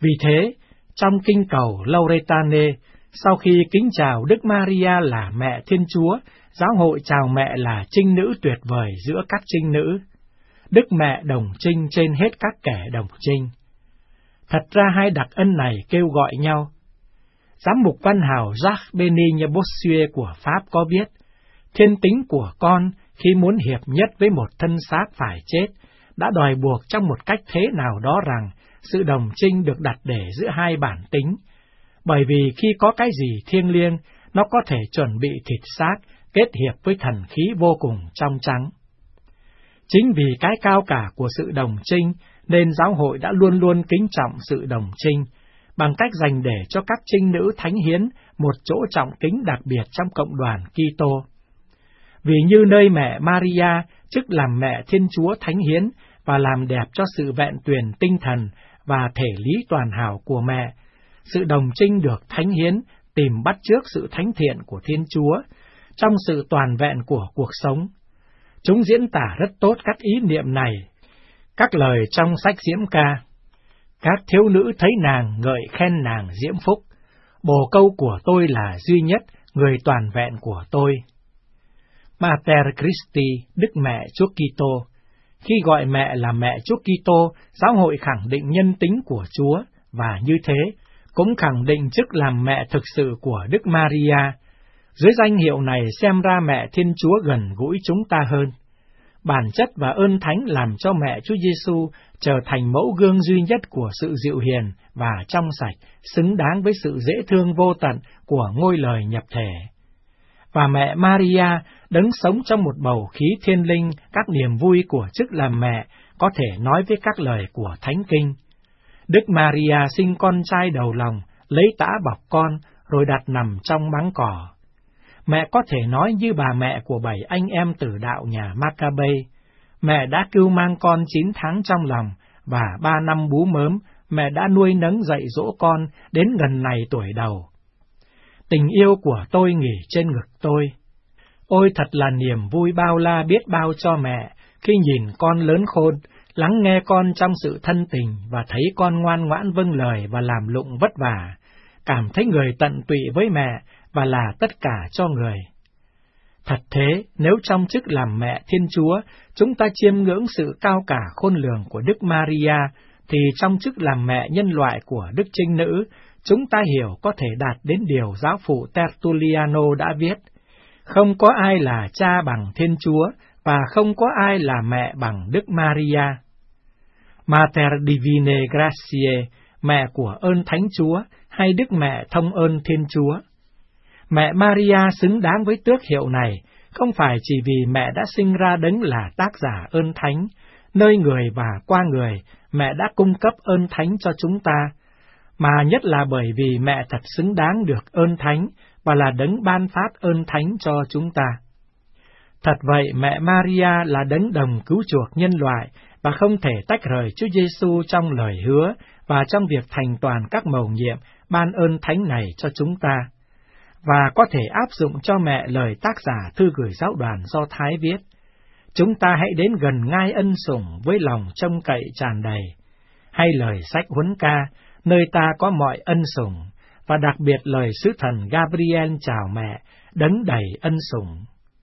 Vì thế, trong kinh cầu Lauretane, sau khi kính chào Đức Maria là mẹ Thiên Chúa, giáo hội chào mẹ là trinh nữ tuyệt vời giữa các trinh nữ. Đức Mẹ đồng trinh trên hết các kẻ đồng trinh. Thật ra hai đặc ân này kêu gọi nhau. Giám mục văn hào Jacques Benigne Bossuet của Pháp có viết, thiên tính của con khi muốn hiệp nhất với một thân xác phải chết, đã đòi buộc trong một cách thế nào đó rằng sự đồng trinh được đặt để giữa hai bản tính, bởi vì khi có cái gì thiêng liêng, nó có thể chuẩn bị thịt xác kết hiệp với thần khí vô cùng trong trắng. Chính vì cái cao cả của sự đồng trinh, nên giáo hội đã luôn luôn kính trọng sự đồng trinh, bằng cách dành để cho các trinh nữ thánh hiến một chỗ trọng kính đặc biệt trong cộng đoàn Kitô. Vì như nơi mẹ Maria, chức làm mẹ Thiên Chúa thánh hiến và làm đẹp cho sự vẹn tuyền tinh thần và thể lý toàn hảo của mẹ, sự đồng trinh được thánh hiến tìm bắt chước sự thánh thiện của Thiên Chúa trong sự toàn vẹn của cuộc sống. Chúng diễn tả rất tốt các ý niệm này. Các lời trong sách Diễm Ca: các thiếu nữ thấy nàng ngợi khen nàng diễm phúc, bồ câu của tôi là duy nhất, người toàn vẹn của tôi. Mater Christi, Đức Mẹ Chúa Kitô. Khi gọi mẹ là mẹ Chúa Kitô, giáo hội khẳng định nhân tính của Chúa, và như thế, cũng khẳng định chức làm mẹ thực sự của Đức Maria. Dưới danh hiệu này xem ra mẹ Thiên Chúa gần gũi chúng ta hơn. Bản chất và ơn thánh làm cho mẹ Chúa Giêsu trở thành mẫu gương duy nhất của sự dịu hiền và trong sạch, xứng đáng với sự dễ thương vô tận của ngôi lời nhập thể. Và mẹ Maria, đấng sống trong một bầu khí thiên linh, các niềm vui của chức làm mẹ, có thể nói với các lời của Thánh Kinh. Đức Maria sinh con trai đầu lòng, lấy tã bọc con, rồi đặt nằm trong máng cỏ. Mẹ có thể nói như bà mẹ của 7 anh em tử đạo nhà Maccabe. Mẹ đã cưu mang con 9 tháng trong lòng, và 3 năm bú mớm, mẹ đã nuôi nấng dạy dỗ con đến gần này tuổi đầu. Tình yêu của tôi nghỉ trên ngực tôi. Ôi thật là niềm vui bao la biết bao cho mẹ, khi nhìn con lớn khôn, lắng nghe con trong sự thân tình và thấy con ngoan ngoãn vâng lời và làm lụng vất vả, cảm thấy người tận tụy với mẹ và là tất cả cho người. Thật thế, nếu trong chức làm mẹ Thiên Chúa, chúng ta chiêm ngưỡng sự cao cả khôn lường của Đức Maria, thì trong chức làm mẹ nhân loại của Đức Trinh Nữ, chúng ta hiểu có thể đạt đến điều giáo phụ Tertulliano đã viết: không có ai là cha bằng Thiên Chúa, và không có ai là mẹ bằng Đức Maria. Mater Divine Gratiae, mẹ của ơn Thánh Chúa, hay Đức Mẹ thông ơn Thiên Chúa. Mẹ Maria xứng đáng với tước hiệu này, không phải chỉ vì mẹ đã sinh ra đấng là tác giả ơn thánh, nơi người và qua người, mẹ đã cung cấp ơn thánh cho chúng ta, mà nhất là bởi vì mẹ thật xứng đáng được ơn thánh và là đấng ban phát ơn thánh cho chúng ta. Thật vậy, mẹ Maria là đấng đồng cứu chuộc nhân loại và không thể tách rời Chúa Giêsu trong lời hứa và trong việc thành toàn các mầu nhiệm ban ơn thánh này cho chúng ta. Và có thể áp dụng cho mẹ lời tác giả thư gửi giáo đoàn Do Thái viết: chúng ta hãy đến gần ngai ân sủng với lòng trông cậy tràn đầy, hay lời sách Huấn Ca, nơi ta có mọi ân sủng, và đặc biệt lời sứ thần Gabriel chào mẹ, đấng đầy ân sủng.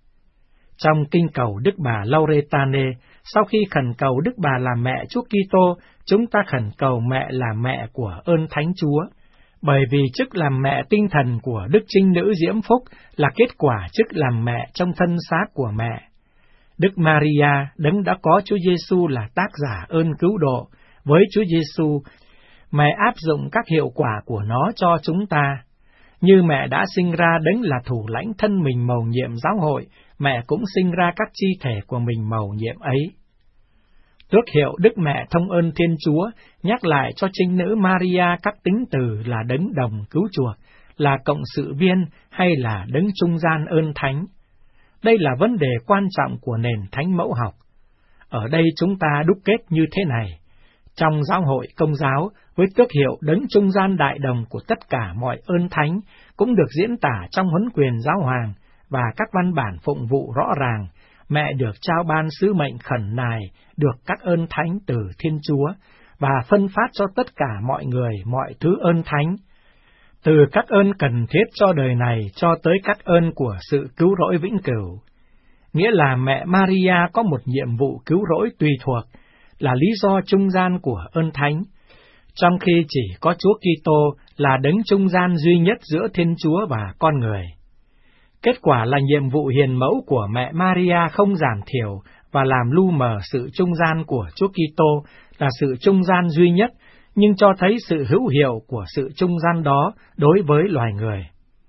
Trong kinh cầu Đức Bà Lauretane, sau khi khẩn cầu Đức Bà là mẹ Chúa Kitô, chúng ta khẩn cầu mẹ là mẹ của ơn Thánh Chúa, bởi vì chức làm mẹ tinh thần của Đức Trinh Nữ Diễm Phúc là kết quả chức làm mẹ trong thân xác của mẹ. Đức Maria, đấng đã có Chúa Giêsu là tác giả ơn cứu độ, với Chúa Giêsu, mẹ áp dụng các hiệu quả của nó cho chúng ta. Như mẹ đã sinh ra đấng là thủ lãnh thân mình mầu nhiệm giáo hội, mẹ cũng sinh ra các chi thể của mình mầu nhiệm ấy. Tước hiệu Đức Mẹ thông ơn Thiên Chúa nhắc lại cho Trinh Nữ Maria các tính từ là đấng đồng cứu chuộc, là cộng sự viên hay là đấng trung gian ơn thánh. Đây là vấn đề quan trọng của nền thánh mẫu học. Ở đây chúng ta đúc kết như thế này: trong giáo hội Công giáo, với tước hiệu đấng trung gian đại đồng của tất cả mọi ơn thánh, cũng được diễn tả trong huấn quyền giáo hoàng và các văn bản phụng vụ rõ ràng, mẹ được trao ban sứ mệnh khẩn nài, được các ơn thánh từ Thiên Chúa, và phân phát cho tất cả mọi người mọi thứ ơn thánh, từ các ơn cần thiết cho đời này cho tới các ơn của sự cứu rỗi vĩnh cửu. Nghĩa là mẹ Maria có một nhiệm vụ cứu rỗi tùy thuộc, là lý do trung gian của ơn thánh, trong khi chỉ có Chúa Kitô là đấng trung gian duy nhất giữa Thiên Chúa và con người. Kết quả là nhiệm vụ hiền mẫu của mẹ Maria không giảm thiểu và làm lu mờ sự trung gian của Chúa Kitô là sự trung gian duy nhất, nhưng cho thấy sự hữu hiệu của sự trung gian đó đối với loài người.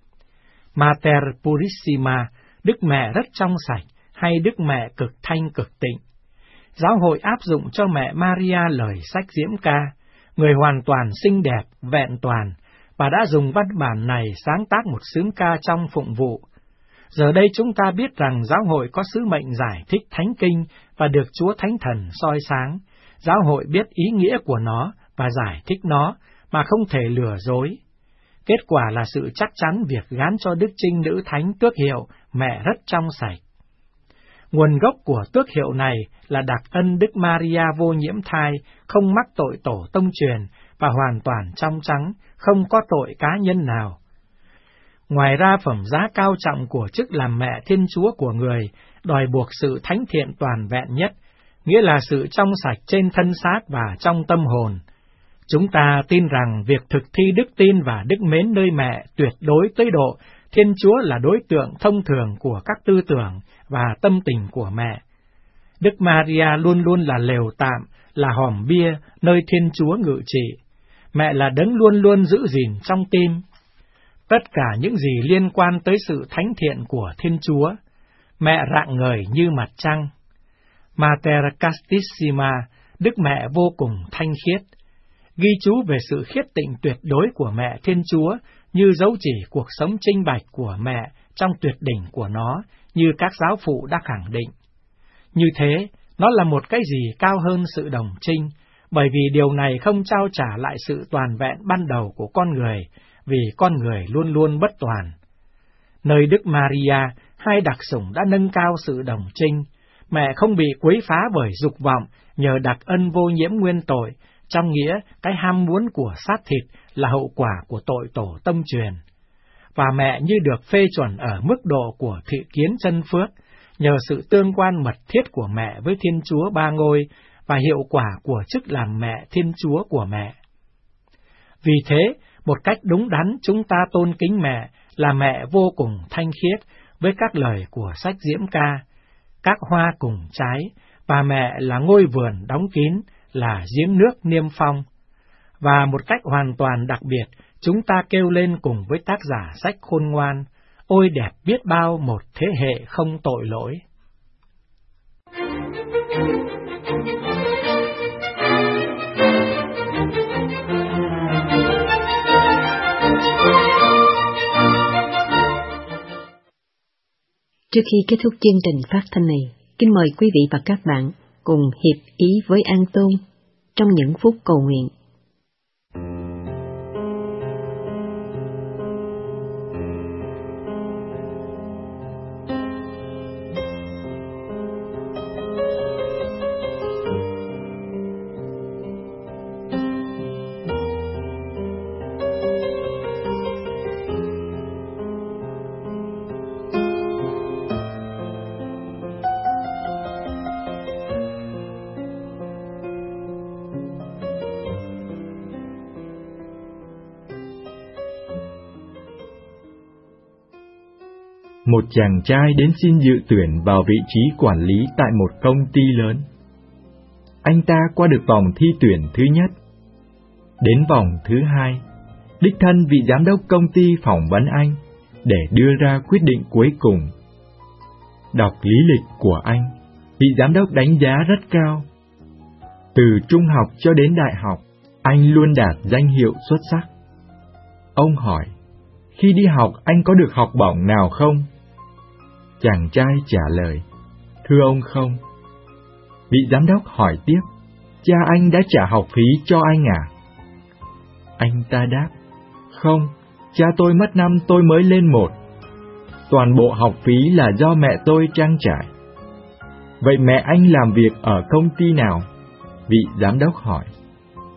Mater Purissima, Đức Mẹ rất trong sạch, hay Đức Mẹ cực thanh cực tịnh. Giáo hội áp dụng cho mẹ Maria lời sách Diễm Ca, người hoàn toàn xinh đẹp, vẹn toàn, và đã dùng văn bản này sáng tác một xướng ca trong phụng vụ. Giờ đây chúng ta biết rằng giáo hội có sứ mệnh giải thích Thánh Kinh và được Chúa Thánh Thần soi sáng. Giáo hội biết ý nghĩa của nó và giải thích nó, mà không thể lừa dối. Kết quả là sự chắc chắn việc gán cho Đức Trinh Nữ Thánh tước hiệu Mẹ rất trong sạch. Nguồn gốc của tước hiệu này là đặc ân Đức Maria vô nhiễm thai, không mắc tội tổ tông truyền và hoàn toàn trong trắng, không có tội cá nhân nào. Ngoài ra phẩm giá cao trọng của chức làm mẹ Thiên Chúa của người đòi buộc sự thánh thiện toàn vẹn nhất, nghĩa là sự trong sạch trên thân xác và trong tâm hồn. Chúng ta tin rằng việc thực thi đức tin và đức mến nơi mẹ tuyệt đối tới độ Thiên Chúa là đối tượng thông thường của các tư tưởng và tâm tình của mẹ. Đức Maria luôn luôn là lều tạm, là hòm bia nơi Thiên Chúa ngự trị. Mẹ là đấng luôn luôn giữ gìn trong tim. Tất cả những gì liên quan tới sự thánh thiện của Thiên Chúa, mẹ rạng ngời như mặt trăng. Mater Castissima, Đức Mẹ vô cùng thanh khiết. Ghi chú về sự khiết tịnh tuyệt đối của mẹ Thiên Chúa như dấu chỉ cuộc sống trinh bạch của mẹ trong tuyệt đỉnh của nó, như các giáo phụ đã khẳng định. Như thế, nó là một cái gì cao hơn sự đồng trinh, bởi vì điều này không trao trả lại sự toàn vẹn ban đầu của con người, vì con người luôn luôn bất toàn. Nơi Đức Maria, hai đặc sủng đã nâng cao sự đồng trinh. Mẹ không bị quấy phá bởi dục vọng nhờ đặc ân vô nhiễm nguyên tội, trong nghĩa cái ham muốn của xác thịt là hậu quả của tội tổ tông truyền. Và mẹ như được phê chuẩn ở mức độ của thị kiến chân phước, nhờ sự tương quan mật thiết của mẹ với Thiên Chúa Ba Ngôi và hiệu quả của chức làm mẹ Thiên Chúa của mẹ. Vì thế, một cách đúng đắn chúng ta tôn kính mẹ là mẹ vô cùng thanh khiết với các lời của sách Diễm Ca, các hoa cùng trái, và mẹ là ngôi vườn đóng kín, là giếng nước niêm phong. Và một cách hoàn toàn đặc biệt, chúng ta kêu lên cùng với tác giả sách Khôn Ngoan, ôi đẹp biết bao một thế hệ không tội lỗi. Trước khi kết thúc chương trình phát thanh này, kính mời quý vị và các bạn cùng hiệp ý với An Tôn trong những phút cầu nguyện. Một chàng trai đến xin dự tuyển vào vị trí quản lý tại một công ty lớn. Anh ta qua được vòng thi tuyển thứ nhất. Đến vòng thứ hai, đích thân vị giám đốc công ty phỏng vấn anh để đưa ra quyết định cuối cùng. Đọc lý lịch của anh, vị giám đốc đánh giá rất cao. Từ trung học cho đến đại học, anh luôn đạt danh hiệu xuất sắc. Ông hỏi, khi đi học anh có được học bổng nào không? Chàng trai trả lời, thưa ông không. Vị giám đốc hỏi tiếp, cha anh đã trả học phí cho anh à? Anh ta đáp, không, cha tôi mất năm tôi mới lên một. Toàn bộ học phí là do mẹ tôi trang trải. Vậy mẹ anh làm việc ở công ty nào? Vị giám đốc hỏi.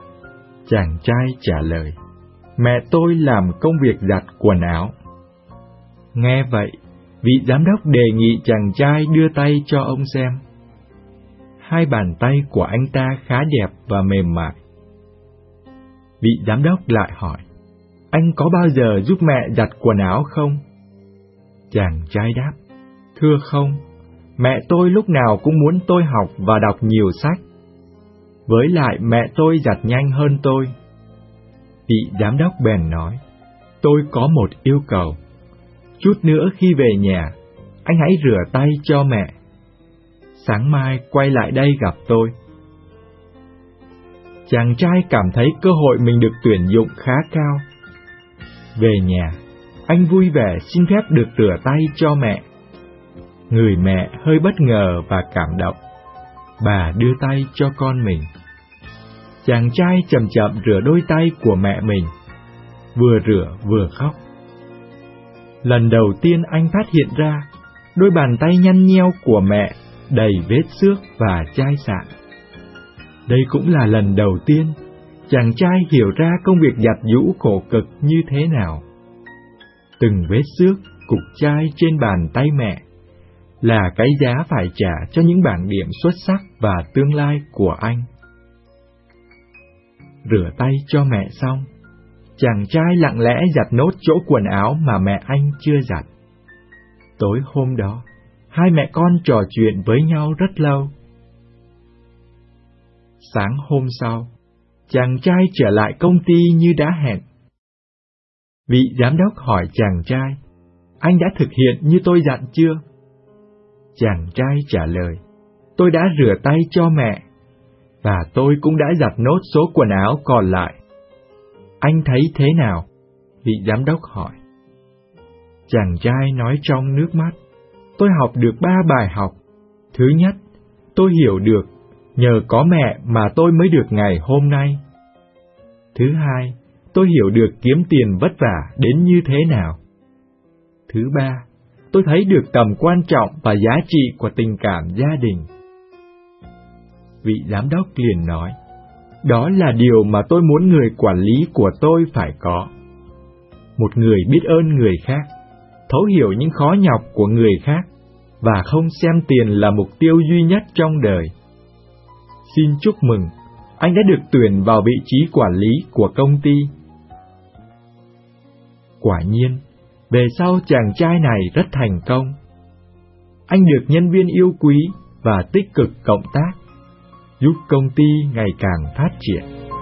Chàng trai trả lời, mẹ tôi làm công việc giặt quần áo. Nghe vậy, vị giám đốc đề nghị chàng trai đưa tay cho ông xem. Hai bàn tay của anh ta khá đẹp và mềm mại. Vị giám đốc lại hỏi, anh có bao giờ giúp mẹ giặt quần áo không? Chàng trai đáp, thưa không, mẹ tôi lúc nào cũng muốn tôi học và đọc nhiều sách. Với lại mẹ tôi giặt nhanh hơn tôi. Vị giám đốc bèn nói, tôi có một yêu cầu. Chút nữa khi về nhà, anh hãy rửa tay cho mẹ. Sáng mai quay lại đây gặp tôi. Chàng trai cảm thấy cơ hội mình được tuyển dụng khá cao. Về nhà, anh vui vẻ xin phép được rửa tay cho mẹ. Người mẹ hơi bất ngờ và cảm động. Bà đưa tay cho con mình. Chàng trai chậm chậm rửa đôi tay của mẹ mình, vừa rửa vừa khóc. Lần đầu tiên anh phát hiện ra, đôi bàn tay nhăn nheo của mẹ đầy vết xước và chai sạn. Đây cũng là lần đầu tiên chàng trai hiểu ra công việc giặt giũ khổ cực như thế nào. Từng vết xước, cục chai trên bàn tay mẹ là cái giá phải trả cho những bảng điểm xuất sắc và tương lai của anh. Rửa tay cho mẹ xong, chàng trai lặng lẽ giặt nốt chỗ quần áo mà mẹ anh chưa giặt. Tối hôm đó, hai mẹ con trò chuyện với nhau rất lâu. Sáng hôm sau, chàng trai trở lại công ty như đã hẹn. Vị giám đốc hỏi chàng trai, anh đã thực hiện như tôi dặn chưa? Chàng trai trả lời, tôi đã rửa tay cho mẹ, và tôi cũng đã giặt nốt số quần áo còn lại. Anh thấy thế nào? Vị giám đốc hỏi. Chàng trai nói trong nước mắt, tôi học được 3 bài học. Thứ nhất, tôi hiểu được nhờ có mẹ mà tôi mới được ngày hôm nay. Thứ hai, tôi hiểu được kiếm tiền vất vả đến như thế nào. Thứ ba, tôi thấy được tầm quan trọng và giá trị của tình cảm gia đình. Vị giám đốc liền nói, đó là điều mà tôi muốn người quản lý của tôi phải có. Một người biết ơn người khác, thấu hiểu những khó nhọc của người khác, và không xem tiền là mục tiêu duy nhất trong đời. Xin chúc mừng, anh đã được tuyển vào vị trí quản lý của công ty. Quả nhiên, về sau chàng trai này rất thành công. Anh được nhân viên yêu quý và tích cực cộng tác, giúp công ty ngày càng phát triển.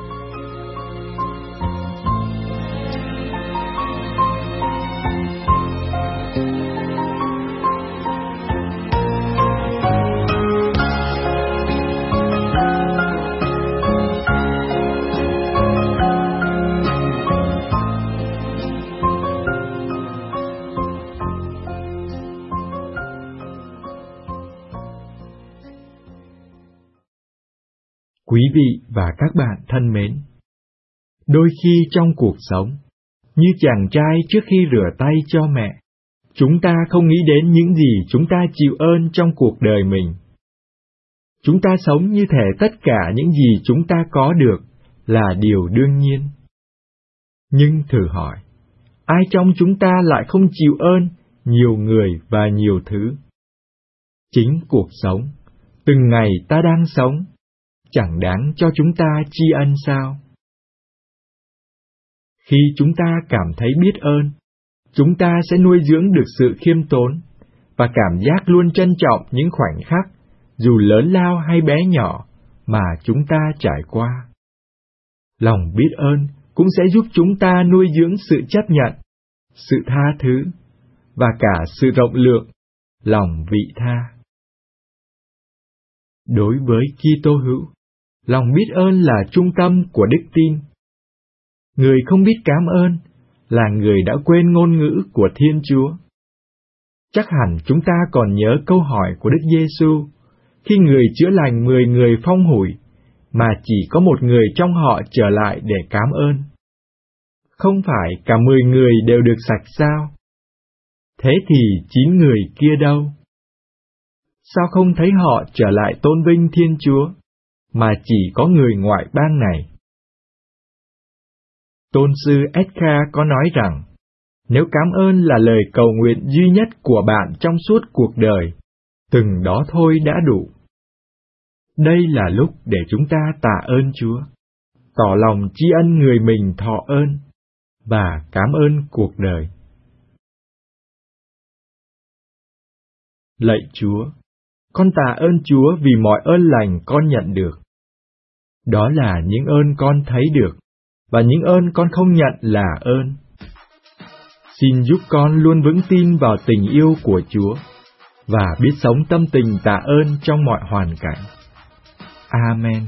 Quý vị và các bạn thân mến, đôi khi trong cuộc sống, như chàng trai trước khi rửa tay cho mẹ, chúng ta không nghĩ đến những gì chúng ta chịu ơn trong cuộc đời mình. Chúng ta sống như thể tất cả những gì chúng ta có được là điều đương nhiên. Nhưng thử hỏi, ai trong chúng ta lại không chịu ơn nhiều người và nhiều thứ? Chính cuộc sống, từng ngày ta đang sống, chẳng đáng cho chúng ta tri ân sao? Khi chúng ta cảm thấy biết ơn, chúng ta sẽ nuôi dưỡng được sự khiêm tốn và cảm giác luôn trân trọng những khoảnh khắc, dù lớn lao hay bé nhỏ, mà chúng ta trải qua. Lòng biết ơn cũng sẽ giúp chúng ta nuôi dưỡng sự chấp nhận, sự tha thứ và cả sự rộng lượng, lòng vị tha. Đối với Kitô hữu, lòng biết ơn là trung tâm của đức tin. Người không biết cảm ơn là người đã quên ngôn ngữ của Thiên Chúa. Chắc hẳn chúng ta còn nhớ câu hỏi của Đức Giêsu khi người chữa lành 10 người phong hủi, mà chỉ có một người trong họ trở lại để cảm ơn. Không phải cả 10 người đều được sạch sao? Thế thì 9 người kia đâu? Sao không thấy họ trở lại tôn vinh Thiên Chúa, mà chỉ có người ngoại bang này? Tôn sư Edgar có nói rằng, nếu cảm ơn là lời cầu nguyện duy nhất của bạn trong suốt cuộc đời, từng đó thôi đã đủ. Đây là lúc để chúng ta tạ ơn Chúa, tỏ lòng tri ân người mình thọ ơn, và cảm ơn cuộc đời. Lạy Chúa, con tạ ơn Chúa vì mọi ơn lành con nhận được. Đó là những ơn con thấy được, và những ơn con không nhận là ơn. Xin giúp con luôn vững tin vào tình yêu của Chúa, và biết sống tâm tình tạ ơn trong mọi hoàn cảnh. Amen.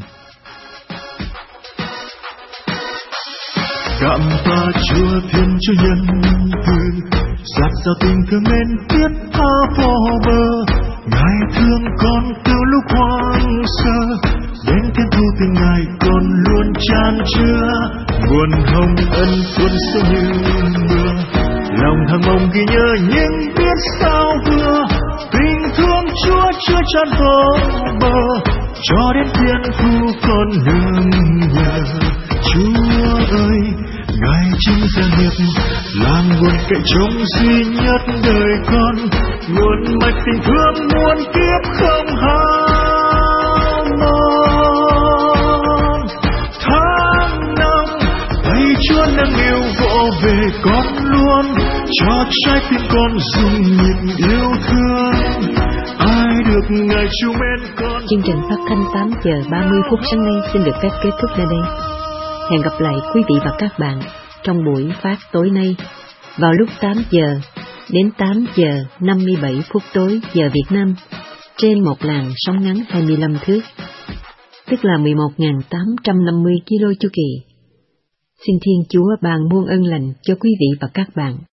Cảm tạ Chúa Thiên Chúa nhân từ, dạt dào tình thương mến thiết tha vô bờ. Ngài thương con từ lúc hoang sơ, đến thiên thu tình Ngài còn luôn chan chứa. Nguồn hồng ân tuôn xuống như mưa, lòng thằng mong ghi nhớ nhưng biết sao vừa. Tình thương Chúa chưa tràn vô bờ, cho đến thiên thu con nương nhờ. Chúa ơi, Ngài chính gia hiệp là nguồn cậy trông duy nhất đời con, nguồn mạch tình thương muôn kiếp không hao mòn. Tháng năm tay Chúa nâng niu vỗ về con luôn, cho trái tim con rung nhịp yêu thương. Ai được Ngài trú mến con. Chương trình phát thanh 8 giờ 30 phút sáng nay xin được phép kết thúc tại đây. Hẹn gặp lại quý vị và các bạn trong buổi phát tối nay vào lúc 8 giờ đến 8 giờ 57 phút tối giờ Việt Nam trên một làn sóng ngắn 25 thước, tức là 11.850 km chu kỳ. Xin Thiên Chúa ban muôn ân lành cho quý vị và các bạn.